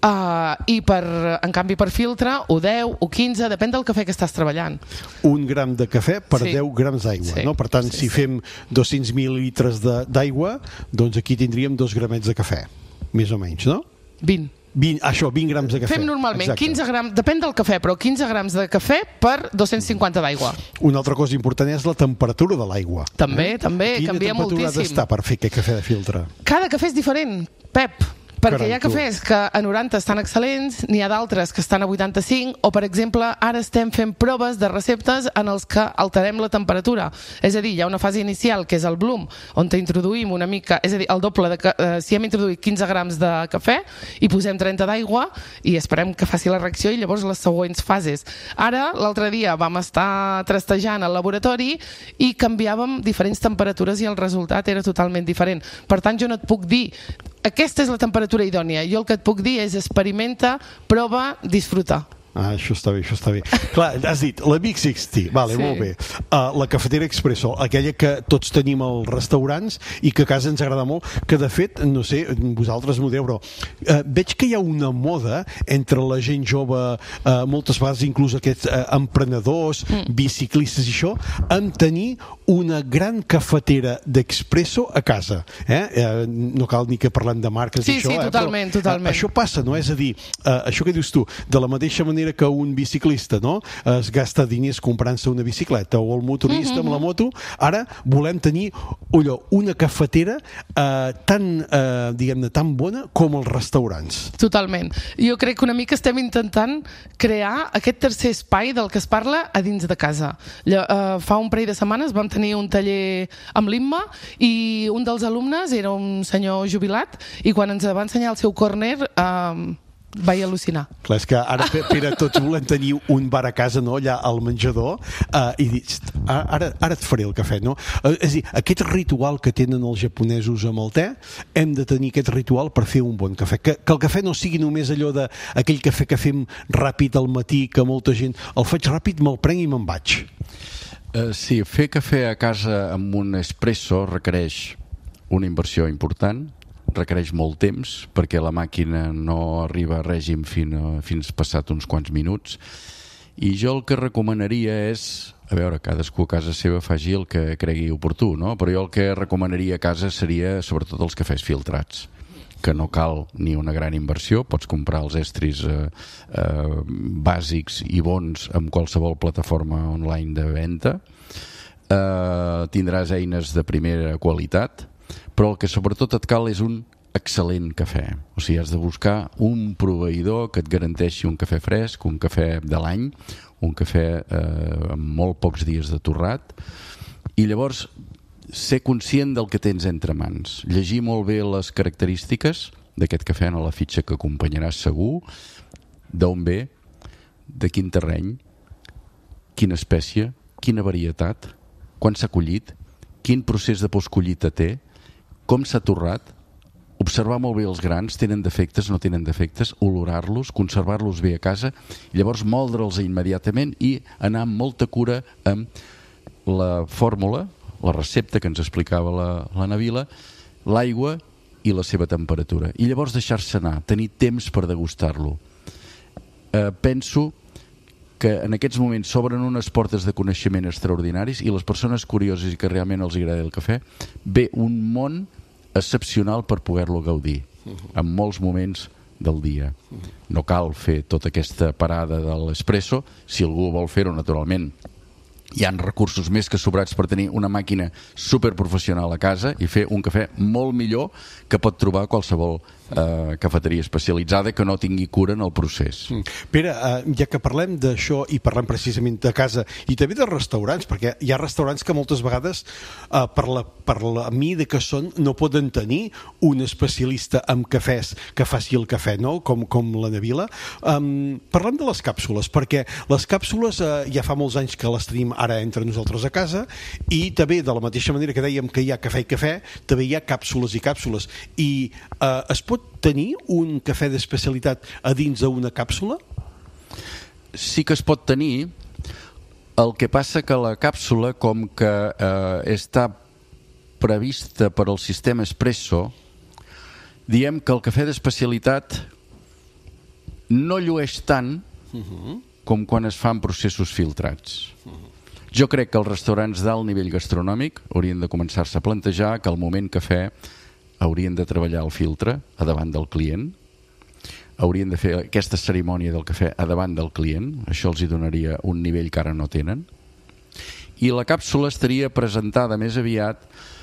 Speaker 8: uh, i per, en canvi per filtre, o deu, o quinze, depèn del cafè que estàs treballant.
Speaker 2: Un gram de cafè per
Speaker 8: sí.
Speaker 2: deu grams d'aigua,
Speaker 8: sí.
Speaker 2: no? Per tant,
Speaker 8: sí,
Speaker 2: si
Speaker 8: sí.
Speaker 2: fem dos-cents mil·lilitres d'aigua, doncs aquí tindríem dos gramets de cafè, més o menys, no?
Speaker 8: vint.
Speaker 2: vint, això, vint grams de cafè.
Speaker 8: Fem normalment
Speaker 2: exacte.
Speaker 8: quinze grams, depèn del cafè, però quinze grams de cafè per dos-cents cinquanta d'aigua.
Speaker 2: Una altra cosa important és la temperatura de l'aigua.
Speaker 8: També, eh? també,
Speaker 2: Quina
Speaker 8: canvia moltíssim.
Speaker 2: Quina temperatura ha d'estar per fer aquest cafè de filtre?
Speaker 8: Cada cafè és diferent, Pep. Perquè
Speaker 2: Caram,
Speaker 8: hi ha cafès que a noranta estan excel·lents, n'hi ha d'altres que estan a vuitanta-cinc, o per exemple ara estem fent proves de receptes en els que alterem la temperatura. És a dir, hi ha una fase inicial que és el bloom, on introduïm una mica, és a dir, el doble de, eh, si hem introduït quinze grams de cafè i posem trenta d'aigua i esperem que faci la reacció i llavors les següents fases. Ara, l'altre dia vam estar trastejant al laboratori i canviàvem diferents temperatures i el resultat era totalment diferent. Per tant, jo no et puc dir aquesta és la temperatura idònia. Jo el que et puc dir és experimenta, prova, disfruta.
Speaker 2: Ah, això està bé, això està bé. Clar, has dit, la Big seixanta, vale, sí. Molt bé. Uh, la cafetera expresso, aquella que tots tenim als restaurants i que a casa ens agrada molt, que de fet, no sé, vosaltres m'ho deu, però uh, veig que hi ha una moda entre la gent jove, uh, moltes vegades inclús aquests uh, emprenedors, mm. biciclistes i això, en tenir una gran cafetera d'expresso a casa. Eh? Uh, no cal ni que parlem de marques
Speaker 8: sí,
Speaker 2: d'això,
Speaker 8: sí,
Speaker 2: eh?
Speaker 8: totalment,
Speaker 2: però,
Speaker 8: totalment.
Speaker 2: Uh, això passa, no? És a dir, uh, això que dius tu, de la mateixa manera que un biciclista, no? Es gasta diners comprant-se una bicicleta o el motorista mm-hmm. amb la moto, ara volem tenir allò, una cafetera eh, tan, eh, diguem-ne, tan bona com els restaurants.
Speaker 8: Totalment. Jo crec que una mica estem intentant crear aquest tercer espai del que es parla a dins de casa. Ll uh, fa un parell de setmanes vam tenir un taller amb l'Imma i un dels alumnes era un senyor jubilat i quan ens va ensenyar el seu corner uh, vaig al·lucinar.
Speaker 2: Clar, és que ara, Pere, tots volem tenir un bar a casa, no?, allà al menjador, uh, i dir, ara, ara et faré el cafè, no? Uh, és a dir, aquest ritual que tenen els japonesos amb el te, hem de tenir aquest ritual per fer un bon cafè. Que, que el cafè no sigui només allò de aquell cafè que fem ràpid al matí, que molta gent el faig ràpid, me'l prenc i me'n vaig.
Speaker 9: Uh, sí, fer cafè a casa amb un espresso requereix una inversió important, requereix molt temps perquè la màquina no arriba a règim fins, a, fins passat uns quants minuts, i jo el que recomanaria és, a veure, cadascú a casa seva faci el que cregui oportú, no? Però jo el que recomanaria a casa seria sobretot els cafès filtrats, que no cal ni una gran inversió, pots comprar els estris eh, eh, bàsics i bons amb qualsevol plataforma online de venda, eh, tindràs eines de primera qualitat, però el que sobretot et cal és un excel·lent cafè. O sigui, has de buscar un proveïdor que et garanteixi un cafè fresc, un cafè de l'any, un cafè eh, amb molt pocs dies de torrat, i llavors ser conscient del que tens entre mans, llegir molt bé les característiques d'aquest cafè en la fitxa que acompanyaràs segur, d'on ve, de quin terreny, quina espècie, quina varietat, quan s'ha collit, quin procés de postcollita té, com s'ha torrat, observar molt bé els grans, tenen defectes, no tenen defectes, olorar-los, conservar-los bé a casa, i llavors moldre'ls immediatament i anar amb molta cura amb la fórmula, la recepta que ens explicava la, la Nabila, l'aigua i la seva temperatura. I llavors deixar-se anar, tenir temps per degustar-lo. Eh, penso que en aquests moments s'obren unes portes de coneixement extraordinaris i les persones curioses i que realment els agrada el cafè, ve un món excepcional per poder-lo gaudir en molts moments del dia. No cal fer tota aquesta parada de l'espresso, si algú vol fer-ho, naturalment hi ha recursos més que sobrats per tenir una màquina superprofessional a casa i fer un cafè molt millor que pot trobar qualsevol eh, cafeteria especialitzada que no tingui cura en el procés.
Speaker 2: Mm. Pere, eh, ja que parlem d'això i parlem precisament de casa i també de restaurants, perquè hi ha restaurants que moltes vegades eh, per, la, per la mida que són no poden tenir un especialista en cafès que faci el cafè, no? Com, com la Nabila. Um, parlem de les càpsules, perquè les càpsules eh, ja fa molts anys que les tenim ara entre nosaltres a casa, i també de la mateixa manera que dèiem que hi ha cafè i cafè, també hi ha càpsules i càpsules, i eh, es pot tenir un cafè d'especialitat a dins d'una càpsula?
Speaker 9: Sí que es pot tenir, el que passa que la càpsula, com que eh, està prevista per al sistema espresso, diem que el cafè d'especialitat no llueix tant uh-huh. com quan es fan processos filtrats. Uh-huh. Jo crec que els restaurants d'alt nivell gastronòmic haurien de començar-se a plantejar que al moment cafè haurien de treballar el filtre a davant del client, haurien de fer aquesta cerimònia del cafè a davant del client, això els hi donaria un nivell que ara no tenen, i la càpsula estaria presentada més aviat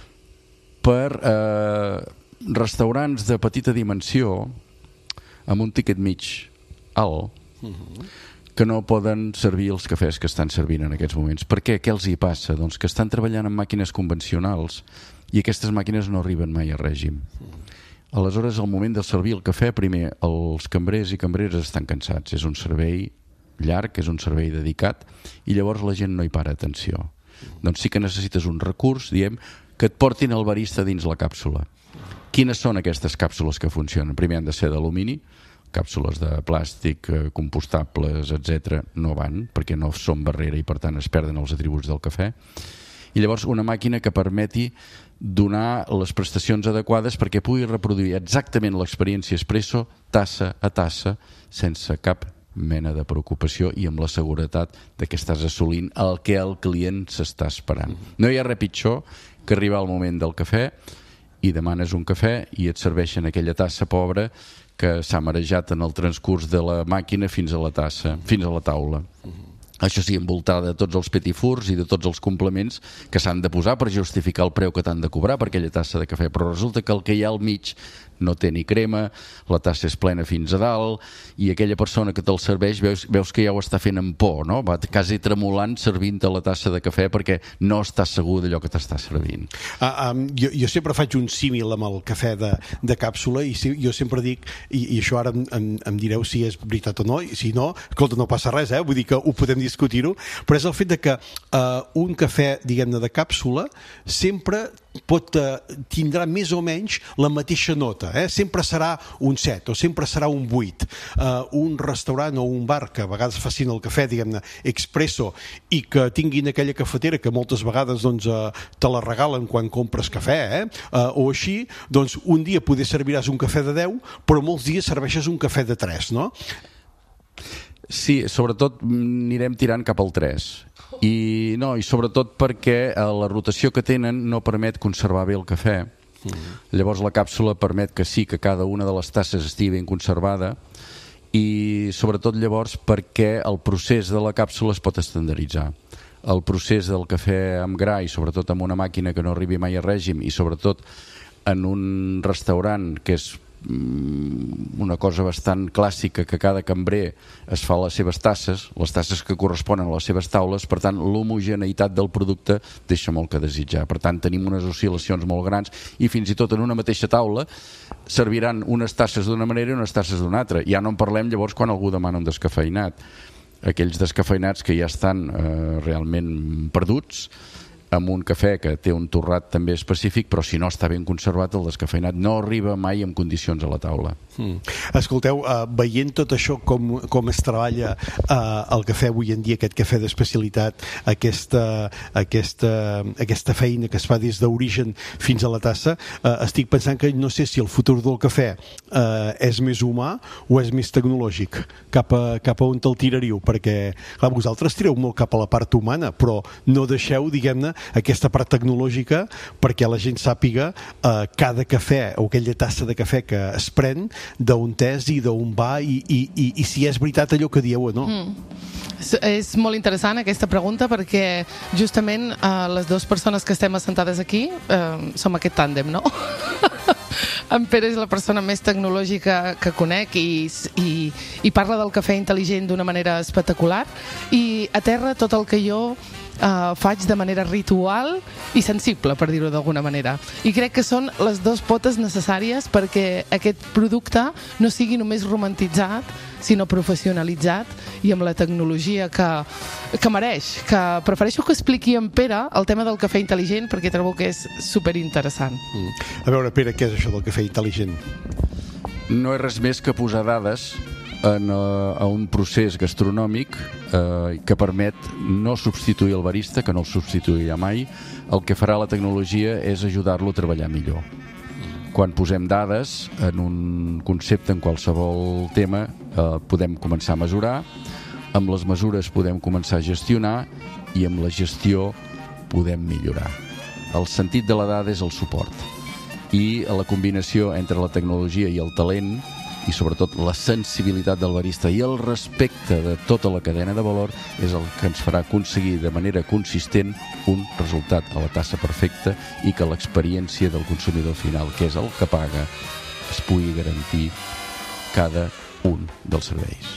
Speaker 9: per eh, restaurants de petita dimensió amb un tiquet mig alt, uh-huh. que no poden servir els cafès que estan servint en aquests moments. Per què? Què els hi passa? Doncs que estan treballant amb màquines convencionals i aquestes màquines no arriben mai a règim. Aleshores, al moment de servir el cafè, primer, els cambrers i cambreres estan cansats. És un servei llarg, és un servei dedicat, i llavors la gent no hi para atenció. Doncs sí que necessites un recurs, diem, que et portin el barista dins la càpsula. Quines són aquestes càpsules que funcionen? Primer han de ser d'alumini, càpsules de plàstic, compostables, etcètera, no van, perquè no són barrera i per tant es perden els atributs del cafè. I llavors una màquina que permeti donar les prestacions adequades perquè pugui reproduir exactament l'experiència espresso tassa a tassa sense cap mena de preocupació i amb la seguretat de que estàs assolint el que el client s'està esperant. No hi ha res pitjor que arribar al moment del cafè i demanes un cafè i et serveixen aquella tassa pobra que s'ha marejat en el transcurs de la màquina fins a la tassa, fins a la taula. Això sí, envoltada de tots els petifurs i de tots els complements que s'han de posar per justificar el preu que t'han de cobrar per aquella tassa de cafè, però resulta que el que hi ha al mig no té ni crema, la tassa és plena fins a dalt i aquella persona que te'l serveix veus, veus que ja ho està fent amb por, no? Va quasi tremolant servint-te la tassa de cafè perquè no estàs segur d'allò que t'està servint.
Speaker 2: Ah, um, jo, jo sempre faig un símil amb el cafè de, de càpsula i si, jo sempre dic, i, i això ara em, em, em direu si és veritat o no, i si no, escolta, no passa res, eh? Vull dir que ho podem discutir-ho, però és el fet de que uh, un cafè, diguem-ne, de càpsula sempre pot, eh, tindrà més o menys la mateixa nota, eh? Sempre serà un set o sempre serà un vuit. Uh, un restaurant o un bar que a vegades facin el cafè, diguem-ne, expresso, i que tinguin aquella cafetera que moltes vegades doncs, uh, te la regalen quan compres cafè, eh? uh, o així, doncs un dia poder serviràs un cafè de deu, però molts dies serveixes un cafè de tres, no?
Speaker 9: Sí, sobretot anirem tirant cap al tres. I, no, i sobretot perquè la rotació que tenen no permet conservar bé el cafè. Mm. Llavors la càpsula permet que sí, que cada una de les tasses estigui ben conservada, i sobretot llavors perquè el procés de la càpsula es pot estandarditzar. El procés del cafè amb gra, i sobretot amb una màquina que no arribi mai a règim, i sobretot en un restaurant que és una cosa bastant clàssica, que cada cambrer es fa les seves tasses, les tasses que corresponen a les seves taules, per tant l'homogeneïtat del producte deixa molt que desitjar. Per tant tenim unes oscil·lacions molt grans, i fins i tot en una mateixa taula serviran unes tasses d'una manera i unes tasses d'una altra. Ja no en parlem llavors quan algú demana un descafeïnat. Aquells descafeïnats que ja estan eh, realment perduts, amb un cafè que té un torrat també específic, però si no està ben conservat, el descafeïnat no arriba mai en condicions a la taula.
Speaker 2: Mm. Escolteu, uh, veient tot això, com, com es treballa uh, el cafè avui en dia, aquest cafè d'especialitat, aquesta, aquesta, aquesta feina que es fa des d'origen fins a la tassa, uh, estic pensant que no sé si el futur del cafè uh, és més humà o és més tecnològic, cap a, cap a on te'l tiraríeu, perquè clar, vosaltres tireu molt cap a la part humana, però no deixeu, diguem-ne, aquesta part tecnològica perquè la gent sàpiga eh, cada cafè o aquella tassa de cafè que es pren, d'on és i d'on va, i, i, i, i si és veritat allò que dieu o no.
Speaker 8: Mm. És, és molt interessant aquesta pregunta, perquè justament eh, les dues persones que estem assentades aquí eh, som aquest tàndem, no? En Pere és la persona més tecnològica que conec i, i, i parla del cafè intel·ligent d'una manera espectacular, i a terra tot el que jo Uh, faig de manera ritual i sensible, per dir-ho d'alguna manera, i crec que són les dues potes necessàries perquè aquest producte no sigui només romantitzat, sinó professionalitzat i amb la tecnologia que, que mereix. Que prefereixo que expliqui en Pere el tema del cafè intel·ligent, perquè trobo que és superinteressant.
Speaker 2: Mm. A veure, Pere, què és això del cafè intel·ligent?
Speaker 9: No és res més que posar dades en, uh, a un procés gastronòmic uh, que permet no substituir el barista, que no el substituirà mai. El que farà la tecnologia és ajudar-lo a treballar millor. Quan posem dades en un concepte, en qualsevol tema, uh, podem començar a mesurar, amb les mesures podem començar a gestionar, i amb la gestió podem millorar. El sentit de la dada és el suport, i la combinació entre la tecnologia i el talent, i sobretot la sensibilitat del barista i el respecte de tota la cadena de valor, és el que ens farà aconseguir de manera consistent un resultat a la tassa perfecta, i que l'experiència del consumidor final, que és el que paga, es pugui garantir cada un dels serveis.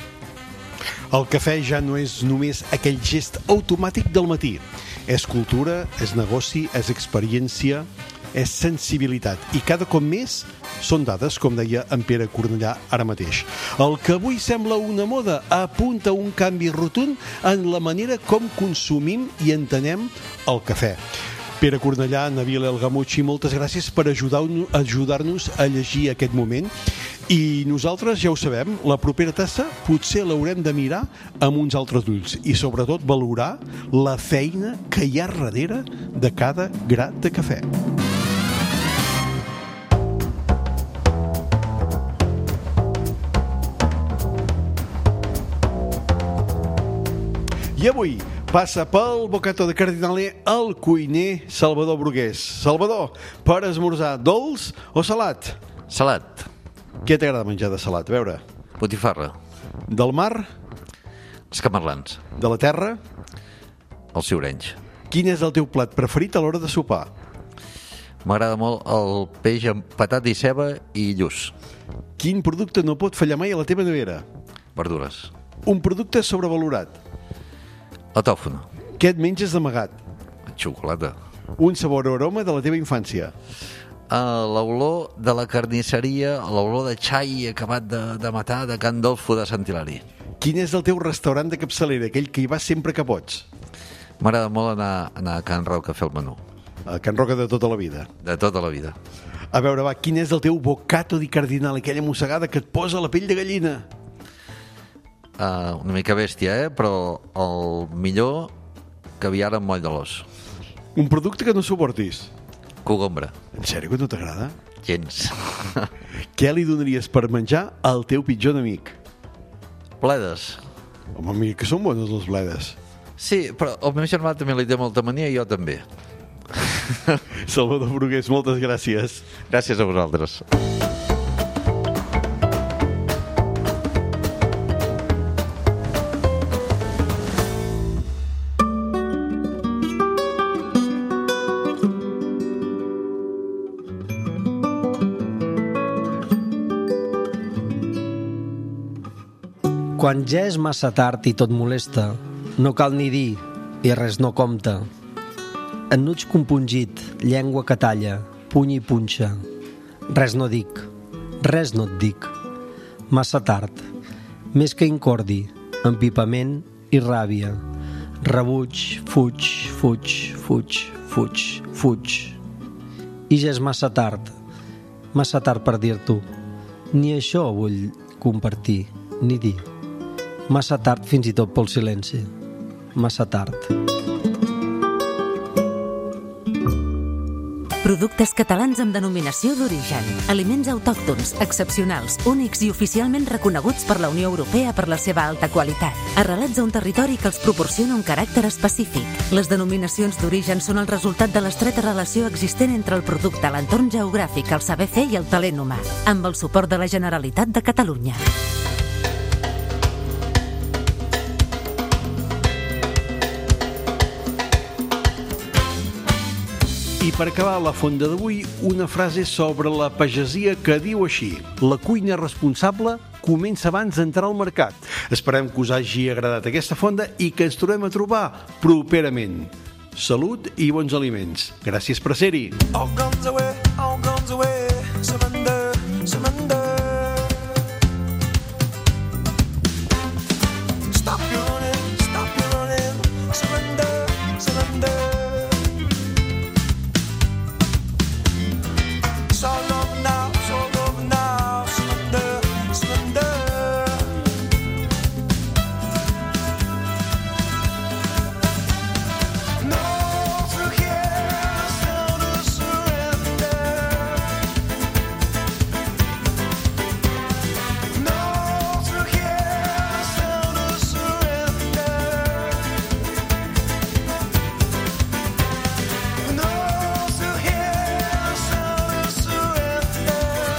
Speaker 2: El cafè ja no és només aquell gest automàtic del matí. És cultura, és negoci, és experiència, és sensibilitat, i cada cop més són dades, com deia en Pere Cornellà ara mateix. El que avui sembla una moda apunta a un canvi rotund en la manera com consumim i entenem el cafè. Pere Cornellà, Nabil El Gamuchi, moltes gràcies per ajudar-nos ajudar-nos a llegir aquest moment, i nosaltres ja ho sabem, la propera tassa potser l'haurem de mirar amb uns altres ulls, i sobretot valorar la feina que hi ha darrere de cada gra de cafè. I avui passa pel bocato de Cardinale el cuiner Salvador Brugués. Salvador, per esmorzar, dolç o salat?
Speaker 10: Salat.
Speaker 2: Què t'agrada menjar de salat? A veure.
Speaker 10: Botifarra.
Speaker 2: Del mar?
Speaker 10: Els camarlans.
Speaker 2: De la terra?
Speaker 10: Els ciurenys.
Speaker 2: Quin és el teu plat preferit a l'hora de sopar?
Speaker 10: M'agrada molt el peix amb patata i ceba i lluç.
Speaker 2: Quin producte no pot fallar mai a la teva nevera?
Speaker 10: Verdures.
Speaker 2: Un producte sobrevalorat?
Speaker 10: La tòfona.
Speaker 2: Què et menges d'amagat?
Speaker 10: Xocolata.
Speaker 2: Un sabor o aroma de la teva infància?
Speaker 10: Uh, l'olor de la carnisseria, l'olor de xai acabat de, de matar de Can Dolfo de Sant Hilari.
Speaker 2: Quin és el teu restaurant de capçalera, aquell que hi vas sempre que pots?
Speaker 10: M'agrada molt anar, anar a Can Roca a fer el menú.
Speaker 2: A Can Roca de tota la vida.
Speaker 10: De tota la vida.
Speaker 2: A veure, va, quin és el teu boccato di cardinale, aquella mossegada que et posa la pell de gallina?
Speaker 10: Uh, una mica bèstia, eh? Però el millor caviar amb moll de l'os.
Speaker 2: Un producte que no suportis?
Speaker 10: Cogombra.
Speaker 2: En sèrio que no t'agrada?
Speaker 10: Gens.
Speaker 2: Què li donaries per menjar al teu pitjor enemic?
Speaker 10: Bledes.
Speaker 2: Home, mira que són bones les bledes.
Speaker 10: Sí, però el meu germà també li té molta mania i jo també.
Speaker 2: Salvador Brugués, moltes gràcies.
Speaker 10: Gràcies a vosaltres.
Speaker 11: Quan ja és massa tard i tot molesta, no cal ni dir i res no compta. Ennuig compungit, llengua que talla, puny i punxa. Res no dic, res no et dic. Massa tard, més que incordi, empipament i ràbia. Rebuig, fuig, fuig, fuig, fuig, fuig. I ja és massa tard, massa tard per dir-t'ho. Ni això vull compartir, ni dir. Massa tard fins i tot pel silenci. Massa tard.
Speaker 1: Productes catalans amb denominació d'origen. Aliments autòctons, excepcionals, únics i oficialment reconeguts per la Unió Europea per la seva alta qualitat. Arrelats a un territori que els proporciona un caràcter específic. Les denominacions d'origen són el resultat de l'estreta relació existent entre el producte, l'entorn geogràfic, el saber fer i el talent humà. Amb el suport de la Generalitat de Catalunya.
Speaker 2: I per acabar la fonda d'avui, una frase sobre la pagesia que diu així: la cuina responsable comença abans d'entrar al mercat. Esperem que us hagi agradat aquesta fonda i que ens tornem a trobar properament. Salut i bons aliments. Gràcies per ser-hi.
Speaker 12: All guns away, all guns away, surrender, surrender. Stop your running, stop your running, surrender, surrender. It's all over now, it's all over now, surrender, surrender. No, through here, still to surrender. No, through here, still to surrender. No, through here, still to surrender.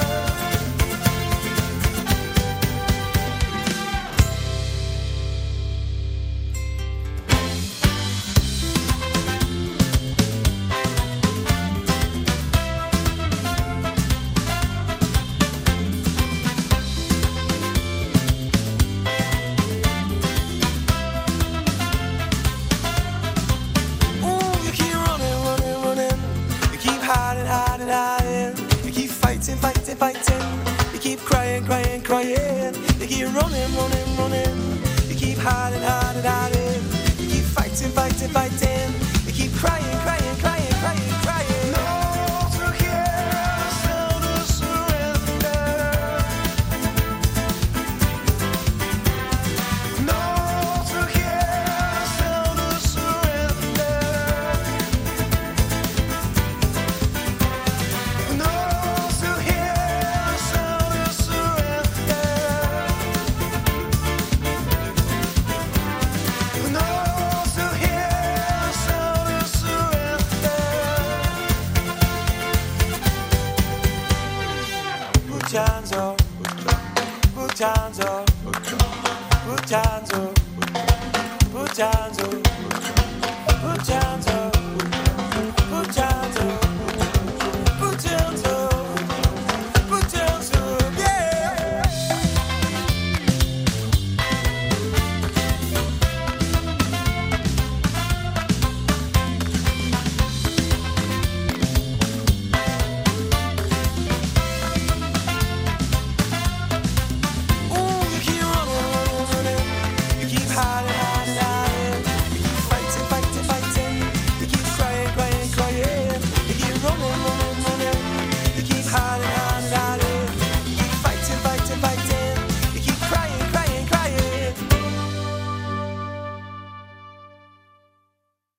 Speaker 12: Ooh, you keep running, running, running. You keep hiding, hiding, hiding. You keep fighting, fighting, fighting. You keep crying, crying, crying. You keep running, running, running. You keep hiding, hiding, hiding. You keep fighting, fighting, fighting. You keep crying, crying, crying, crying, crying. No, through here, still to surrender. No, through here, still to surrender. No, through here, still to surrender. No, through here, still to surrender. Put your hands up, put your hands up, put your hands up.